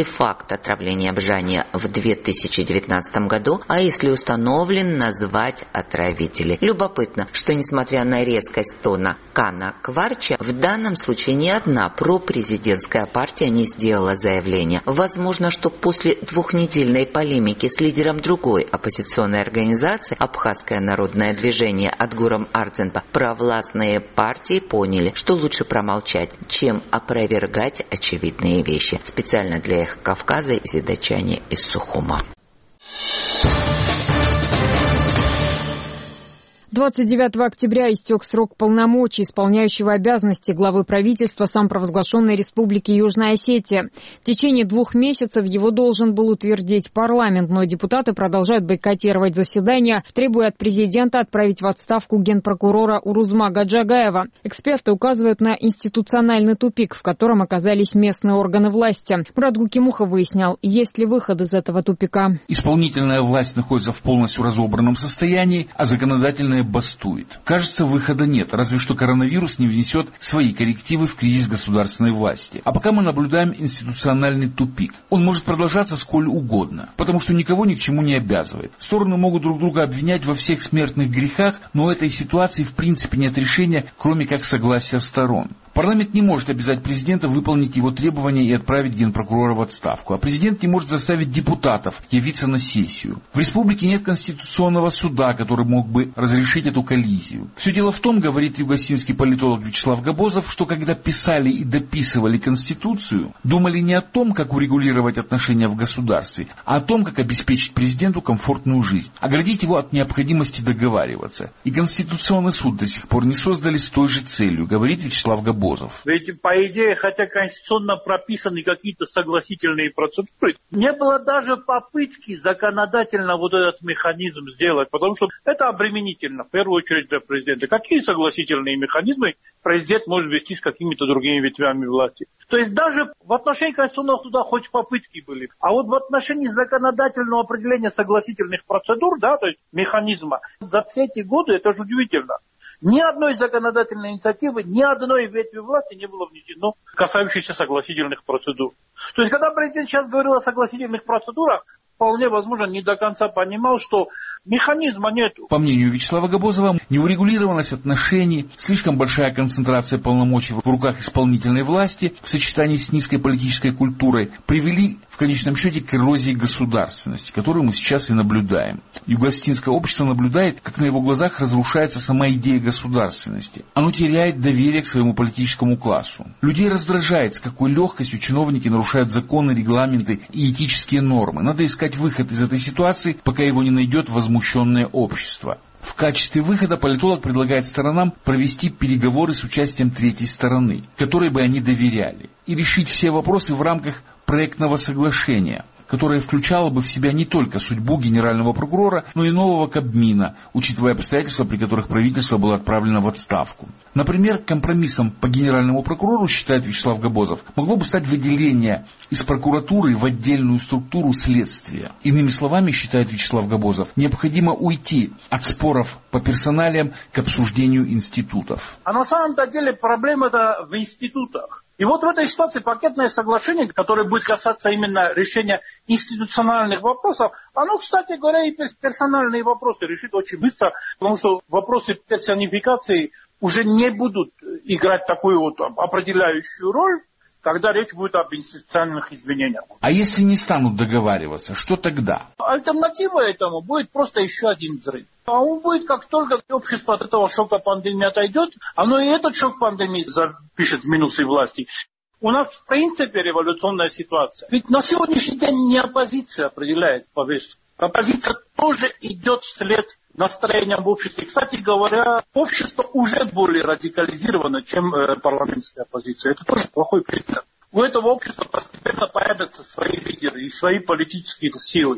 факт отравления Бжани в две тысячи девятнадцатом году, а если установлен, назвать отравителей. Любопытно, что несмотря на резкость тона Кана Кварча, в данном случае ни одна пропрезидентская партия не сделала заявление. Возможно, что после двухнедельной полемики с лидером другой оппозиционной организации Абхазское народное движение Адгуром Ардзенба провластные партии поняли, что лучше промолчать, чем опровергать очевидные вещи. Специально для Эхо Кавказа Зидачане из Сухума. двадцать девятого октября истек срок полномочий исполняющего обязанности главы правительства самопровозглашенной Республики Южная Осетия. В течение двух месяцев его должен был утвердить парламент, но депутаты продолжают бойкотировать заседания, требуя от президента отправить в отставку генпрокурора Урузмага Джагаева. Эксперты указывают на институциональный тупик, в котором оказались местные органы власти. Мурат Гукимухов выяснял, есть ли выход из этого тупика. Исполнительная власть находится в полностью разобранном состоянии, а законодательная бастует. Кажется, выхода нет, разве что коронавирус не внесет свои коррективы в кризис государственной власти. А пока мы наблюдаем институциональный тупик. Он может продолжаться сколь угодно, потому что никого ни к чему не обязывает. Стороны могут друг друга обвинять во всех смертных грехах, но у этой ситуации в принципе нет решения, кроме как согласия сторон. Парламент не может обязать президента выполнить его требования и отправить генпрокурора в отставку, а президент не может заставить депутатов явиться на сессию. В республике нет конституционного суда, который мог бы разрешить эту коллизию. Все дело в том, говорит югосинский политолог Вячеслав Габозов, что когда писали и дописывали Конституцию, думали не о том, как урегулировать отношения в государстве, а о том, как обеспечить президенту комфортную жизнь, оградить его от необходимости договариваться. И Конституционный суд до сих пор не создали с той же целью, говорит Вячеслав Габозов. Ведь, по идее, хотя конституционно прописаны какие-то согласительные процедуры, не было даже попытки законодательно вот этот механизм сделать, потому что это обременительно, в первую очередь для президента. Какие согласительные механизмы президент может вести с какими-то другими ветвями власти? То есть даже в отношении Конституционного суда хоть попытки были, а вот в отношении законодательного определения согласительных процедур, да, то есть механизма, за все эти годы это же удивительно. Ни одной законодательной инициативы, ни одной ветви власти не было внесено, касающейся согласительных процедур. То есть, когда президент сейчас говорил о согласительных процедурах, вполне возможно, не до конца понимал, что механизма нет. По мнению Вячеслава Габозова, неурегулированность отношений, слишком большая концентрация полномочий в руках исполнительной власти в сочетании с низкой политической культурой привели в конечном счете к эрозии государственности, которую мы сейчас и наблюдаем. Юго-осетинское общество наблюдает, как на его глазах разрушается сама идея государственности. Оно теряет доверие к своему политическому классу. Людей раздражает, с какой легкостью чиновники нарушают законы, регламенты и этические нормы. Надо искать выход из этой ситуации, пока его не найдет возмущенное общество. В качестве выхода политолог предлагает сторонам провести переговоры с участием третьей стороны, которой бы они доверяли, и решить все вопросы в рамках проектного соглашения, которое включало бы в себя не только судьбу генерального прокурора, но и нового Кабмина, учитывая обстоятельства, при которых правительство было отправлено в отставку. Например, компромиссом по генеральному прокурору, считает Вячеслав Габозов, могло бы стать выделение из прокуратуры в отдельную структуру следствия. Иными словами, считает Вячеслав Габозов, необходимо уйти от споров по персоналиям к обсуждению институтов. А на самом-то деле проблема-то в институтах. И вот в этой ситуации пакетное соглашение, которое будет касаться именно решения институциональных вопросов, оно, кстати говоря, и персональные вопросы решит очень быстро, потому что вопросы персонификации уже не будут играть такую вот определяющую роль, когда речь будет об институциональных изменениях. А если не станут договариваться, что тогда? Альтернатива этому будет просто еще один взрыв. А он будет, как только общество от этого шока пандемии отойдет, оно и этот шок пандемии запишет в минусы власти. У нас в принципе революционная ситуация. Ведь на сегодняшний день не оппозиция определяет повестку. Оппозиция тоже идет вслед настроениям в обществе. Кстати говоря, общество уже более радикализировано, чем э, парламентская оппозиция. Это тоже плохой признак. У этого общества постепенно появятся свои лидеры и свои политические силы.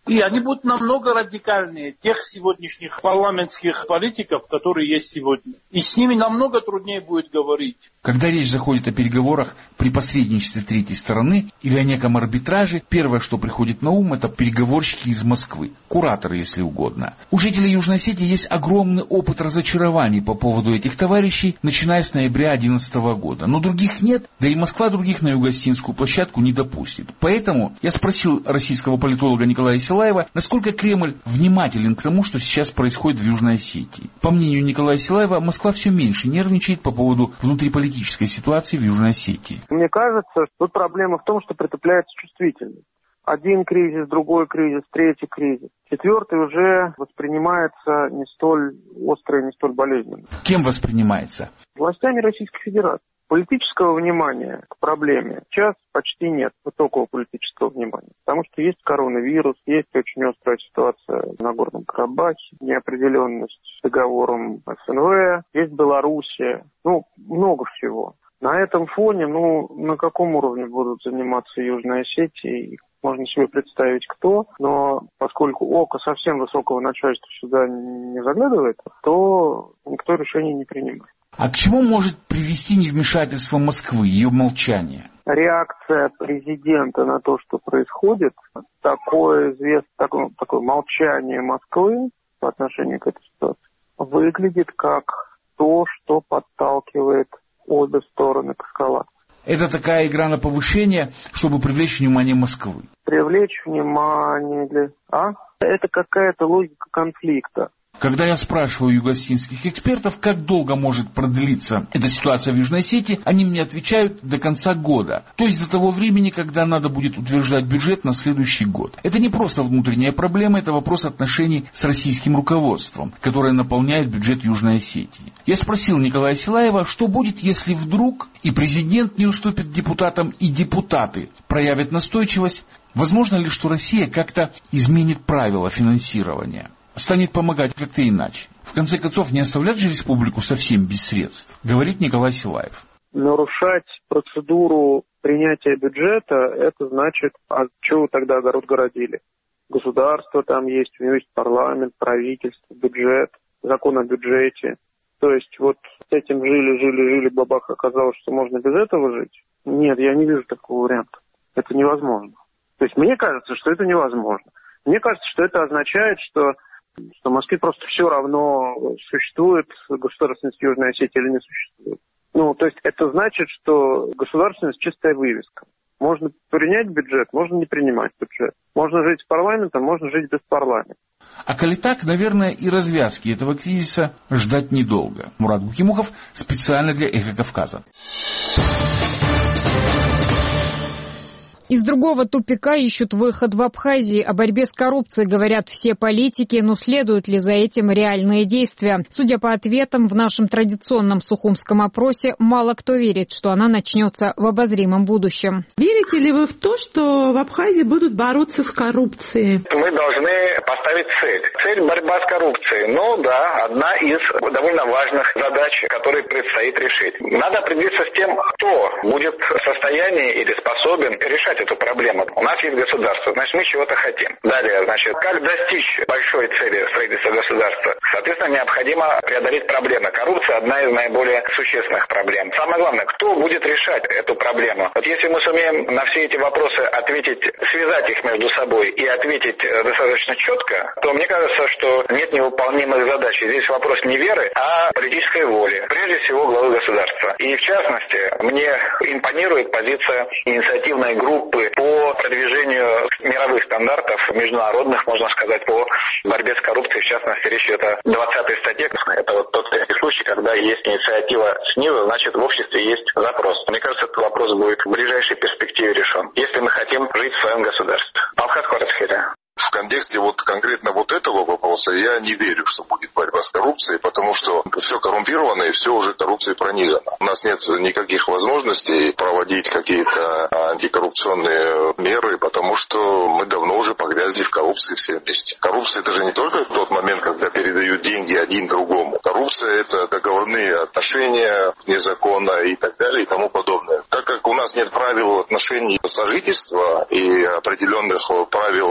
И они будут намного радикальнее тех сегодняшних парламентских политиков, которые есть сегодня. И с ними намного труднее будет говорить. Когда речь заходит о переговорах при посредничестве третьей стороны или о неком арбитраже, первое, что приходит на ум, это переговорщики из Москвы, кураторы, если угодно. У жителей Южной Осетии есть огромный опыт разочарований по поводу этих товарищей, начиная с ноября две тысячи одиннадцатого года. Но других нет, да и Москва других на Юго-Осетинскую площадку не допустит. Поэтому я спросил российского политолога Николая Силаева, насколько Кремль внимателен к тому, что сейчас происходит в Южной Осетии. По мнению Николая Силаева, Москва все меньше нервничает по поводу внутриполитической ситуации в Южной Осетии. Мне кажется, что тут проблема в том, что притупляется чувствительность. Один кризис, другой кризис, третий кризис. Четвертый уже воспринимается не столь остро и не столь болезненно. Кем воспринимается? Властями Российской Федерации. Политического внимания к проблеме сейчас почти нет, высокого политического внимания. Потому что есть коронавирус, есть очень острая ситуация в Нагорном Карабахе, неопределенность с договором эс эн вэ, есть Белоруссия, ну, много всего. На этом фоне, ну, на каком уровне будут заниматься Южной Осетией, можно себе представить кто, но поскольку око совсем высокого начальства сюда не заглядывает, то никто решений не принимает. А к чему может привести невмешательство Москвы, ее молчание? Реакция президента на то, что происходит, такое известное, такое, такое молчание Москвы по отношению к этой ситуации, выглядит как то, что подталкивает обе стороны к эскалации. Это такая игра на повышение, чтобы привлечь внимание Москвы. Привлечь внимание для... А? Это какая-то логика конфликта. Когда я спрашиваю юго-осетинских экспертов, как долго может продлиться эта ситуация в Южной Осетии, они мне отвечают до конца года. То есть до того времени, когда надо будет утверждать бюджет на следующий год. Это не просто внутренняя проблема, это вопрос отношений с российским руководством, которое наполняет бюджет Южной Осетии. Я спросил Николая Силаева, что будет, если вдруг и президент не уступит депутатам, и депутаты проявят настойчивость. Возможно ли, что Россия как-то изменит правила финансирования? Станет помогать как-то иначе. В конце концов, не оставлять же республику совсем без средств, говорит Николай Силаев. Нарушать процедуру принятия бюджета, это значит, а что вы тогда огород городили? Государство там есть, у него есть парламент, правительство, бюджет, закон о бюджете. То есть вот с этим жили, жили, жили, бабах, оказалось, что можно без этого жить? Нет, я не вижу такого варианта. Это невозможно. То есть мне кажется, что это невозможно. Мне кажется, что это означает, что что в Москве просто все равно, существует государственность Южной Осетии или не существует. Ну, то есть это значит, что государственность чистая вывеска. Можно принять бюджет, можно не принимать бюджет. Можно жить с парламентом, можно жить без парламента. А коли так, наверное, и развязки этого кризиса ждать недолго. Мурат Букимухов специально для «Эхо Кавказа». Из другого тупика ищут выход в Абхазии. О борьбе с коррупцией говорят все политики, но следуют ли за этим реальные действия? Судя по ответам в нашем традиционном сухумском опросе, мало кто верит, что она начнется в обозримом будущем. Верите ли вы в то, что в Абхазии будут бороться с коррупцией? Мы должны поставить цель. Цель борьба с коррупцией. Ну да, одна из довольно важных задач, которые предстоит решить. Надо определиться с тем, кто будет в состоянии или способен решать эту проблему. У нас есть государство, значит, мы чего-то хотим. Далее, значит, как достичь большой цели строительства государства? Соответственно, необходимо преодолеть проблемы. Коррупция – одна из наиболее существенных проблем. Самое главное, кто будет решать эту проблему? Вот если мы сумеем на все эти вопросы ответить, связать их между собой и ответить достаточно четко, то мне кажется, что нет невыполнимых задач. Здесь вопрос не веры, а политической воли. Прежде всего, главы государства. И в частности, мне импонирует позиция инициативной группы по продвижению мировых стандартов, международных, можно сказать, по борьбе с коррупцией. В частности, речь идет о двадцатой статье. Это вот тот случай, когда есть инициатива снизу, значит, в обществе есть запрос. Мне кажется, этот вопрос будет в ближайшей перспективе решен, если мы хотим жить в своем государстве. Алхаз Корецхеля. В контексте вот конкретно вот этого вопроса я не верю, что будет борьба с коррупцией, потому что все коррумпировано и все уже коррупцией пронизано. У нас нет никаких возможностей проводить какие-то антикоррупционные меры, потому что мы давно уже погрязли в коррупции все вместе. Коррупция — это же не только тот момент, когда передают деньги один другому. Коррупция — это договорные отношения вне закона и так далее и тому подобное. Так как у нас нет правил отношений сожительства и определенных правил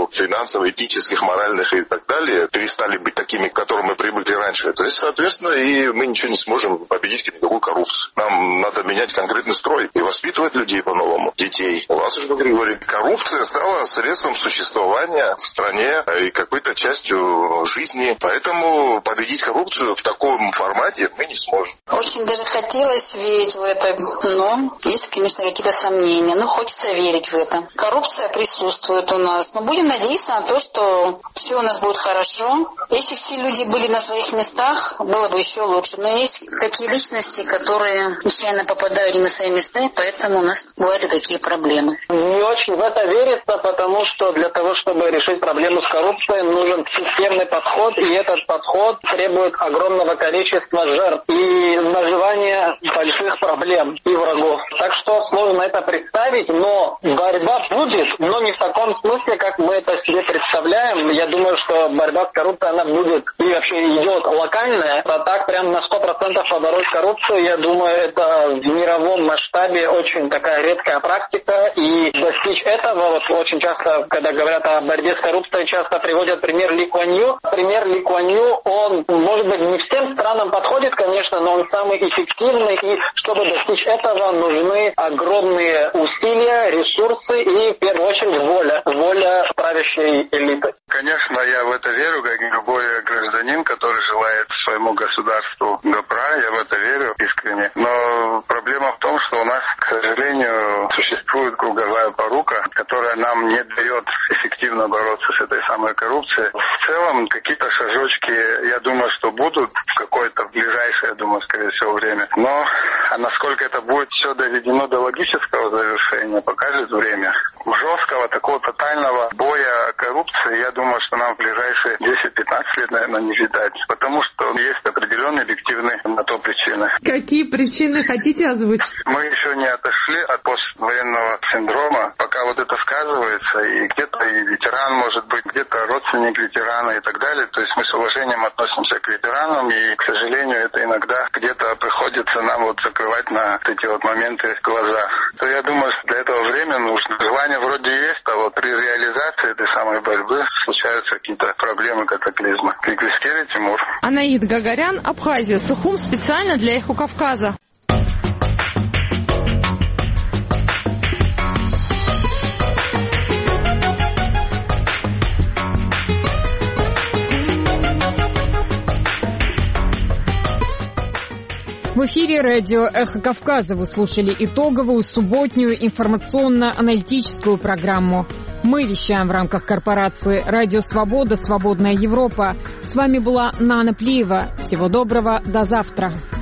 сферу финансово-этических, моральных и так далее, перестали быть такими, к которым мы привыкли раньше, то есть, соответственно, и мы ничего не сможем победить никакую коррупцию. Нам надо менять конкретный строй и воспитывать людей по-новому, детей. У нас уже говорили, коррупция стала средством существования в стране и какой-то частью жизни, поэтому победить коррупцию в таком формате мы не сможем. Очень даже хотелось верить в это, но есть, конечно, какие-то сомнения, но хочется верить в это. Коррупция присутствует у нас. Мы будем надеяться на то, что все у нас будет хорошо. Если все люди были на своих местах, было бы еще лучше. Но есть такие личности, которые случайно попадают не на свои места, и поэтому у нас бывают и такие проблемы. Не очень в это верится, потому что для того, чтобы решить проблему с коррупцией, нужен системный подход, и этот подход требует огромного количества жертв и наживания больших проблем и врагов. Так что сложно это представить, но борьба будет, но не в таком смысле, как мы это себе представляем. Я думаю, что борьба с коррупцией, она будет и вообще идет локальная, а так прям на сто процентов побороть коррупцию, я думаю, это в мировом масштабе очень такая редкая практика, и достичь этого, вот очень часто, когда говорят о борьбе с коррупцией, часто приводят пример Ли Куан Ю. Пример Ли Куан Ю, он, может быть, не всем странам подходит, конечно, но он самый эффективный, и чтобы достичь этого, нужны огромные усилия, ресурсы и, в первую очередь, воля. Воля правящей элиты. Конечно, я в это верю, как и любой гражданин, который желает своему государству добра, я в это верю искренне. Но проблема в том, что у нас, к сожалению, существует круговая порука, которая нам не дает эффективно бороться с этой самой коррупцией. В целом, какие-то шажочки, я думаю, что будут в какое-то ближайшее, я думаю, скорее всего, время. Но а насколько это будет все доведено до логического завершения, покажет время. Жесткого, такого тотального боя коррупции, я думаю, что нам в ближайшие десять-пятнадцать лет, наверное, не видать. Потому что есть определенные объективные на то причины. Какие причины хотите озвучить? Мы еще не отошли от поствоенного синдрома, пока вот это сказывается, и где-то и ветеран может быть, где-то родственник ветерана и так далее. То есть мы с уважением относимся к ветеранам, и, к сожалению, это иногда где-то приходится нам вот закрывать на эти вот моменты глаза. То я думаю, что для этого время нужно. Желание вроде есть, а вот при реализации этой самой борьбы случаются какие-то проблемы, катаклизмы. Криквискери, Тимур. Анаид Гагарян, Абхазия, Сухум, специально для Эхо Кавказа. В эфире радио «Эхо Кавказа» вы слушали итоговую субботнюю информационно-аналитическую программу. Мы вещаем в рамках корпорации «Радио Свобода. Свободная Европа». С вами была Нана Плиева. Всего доброго. До завтра.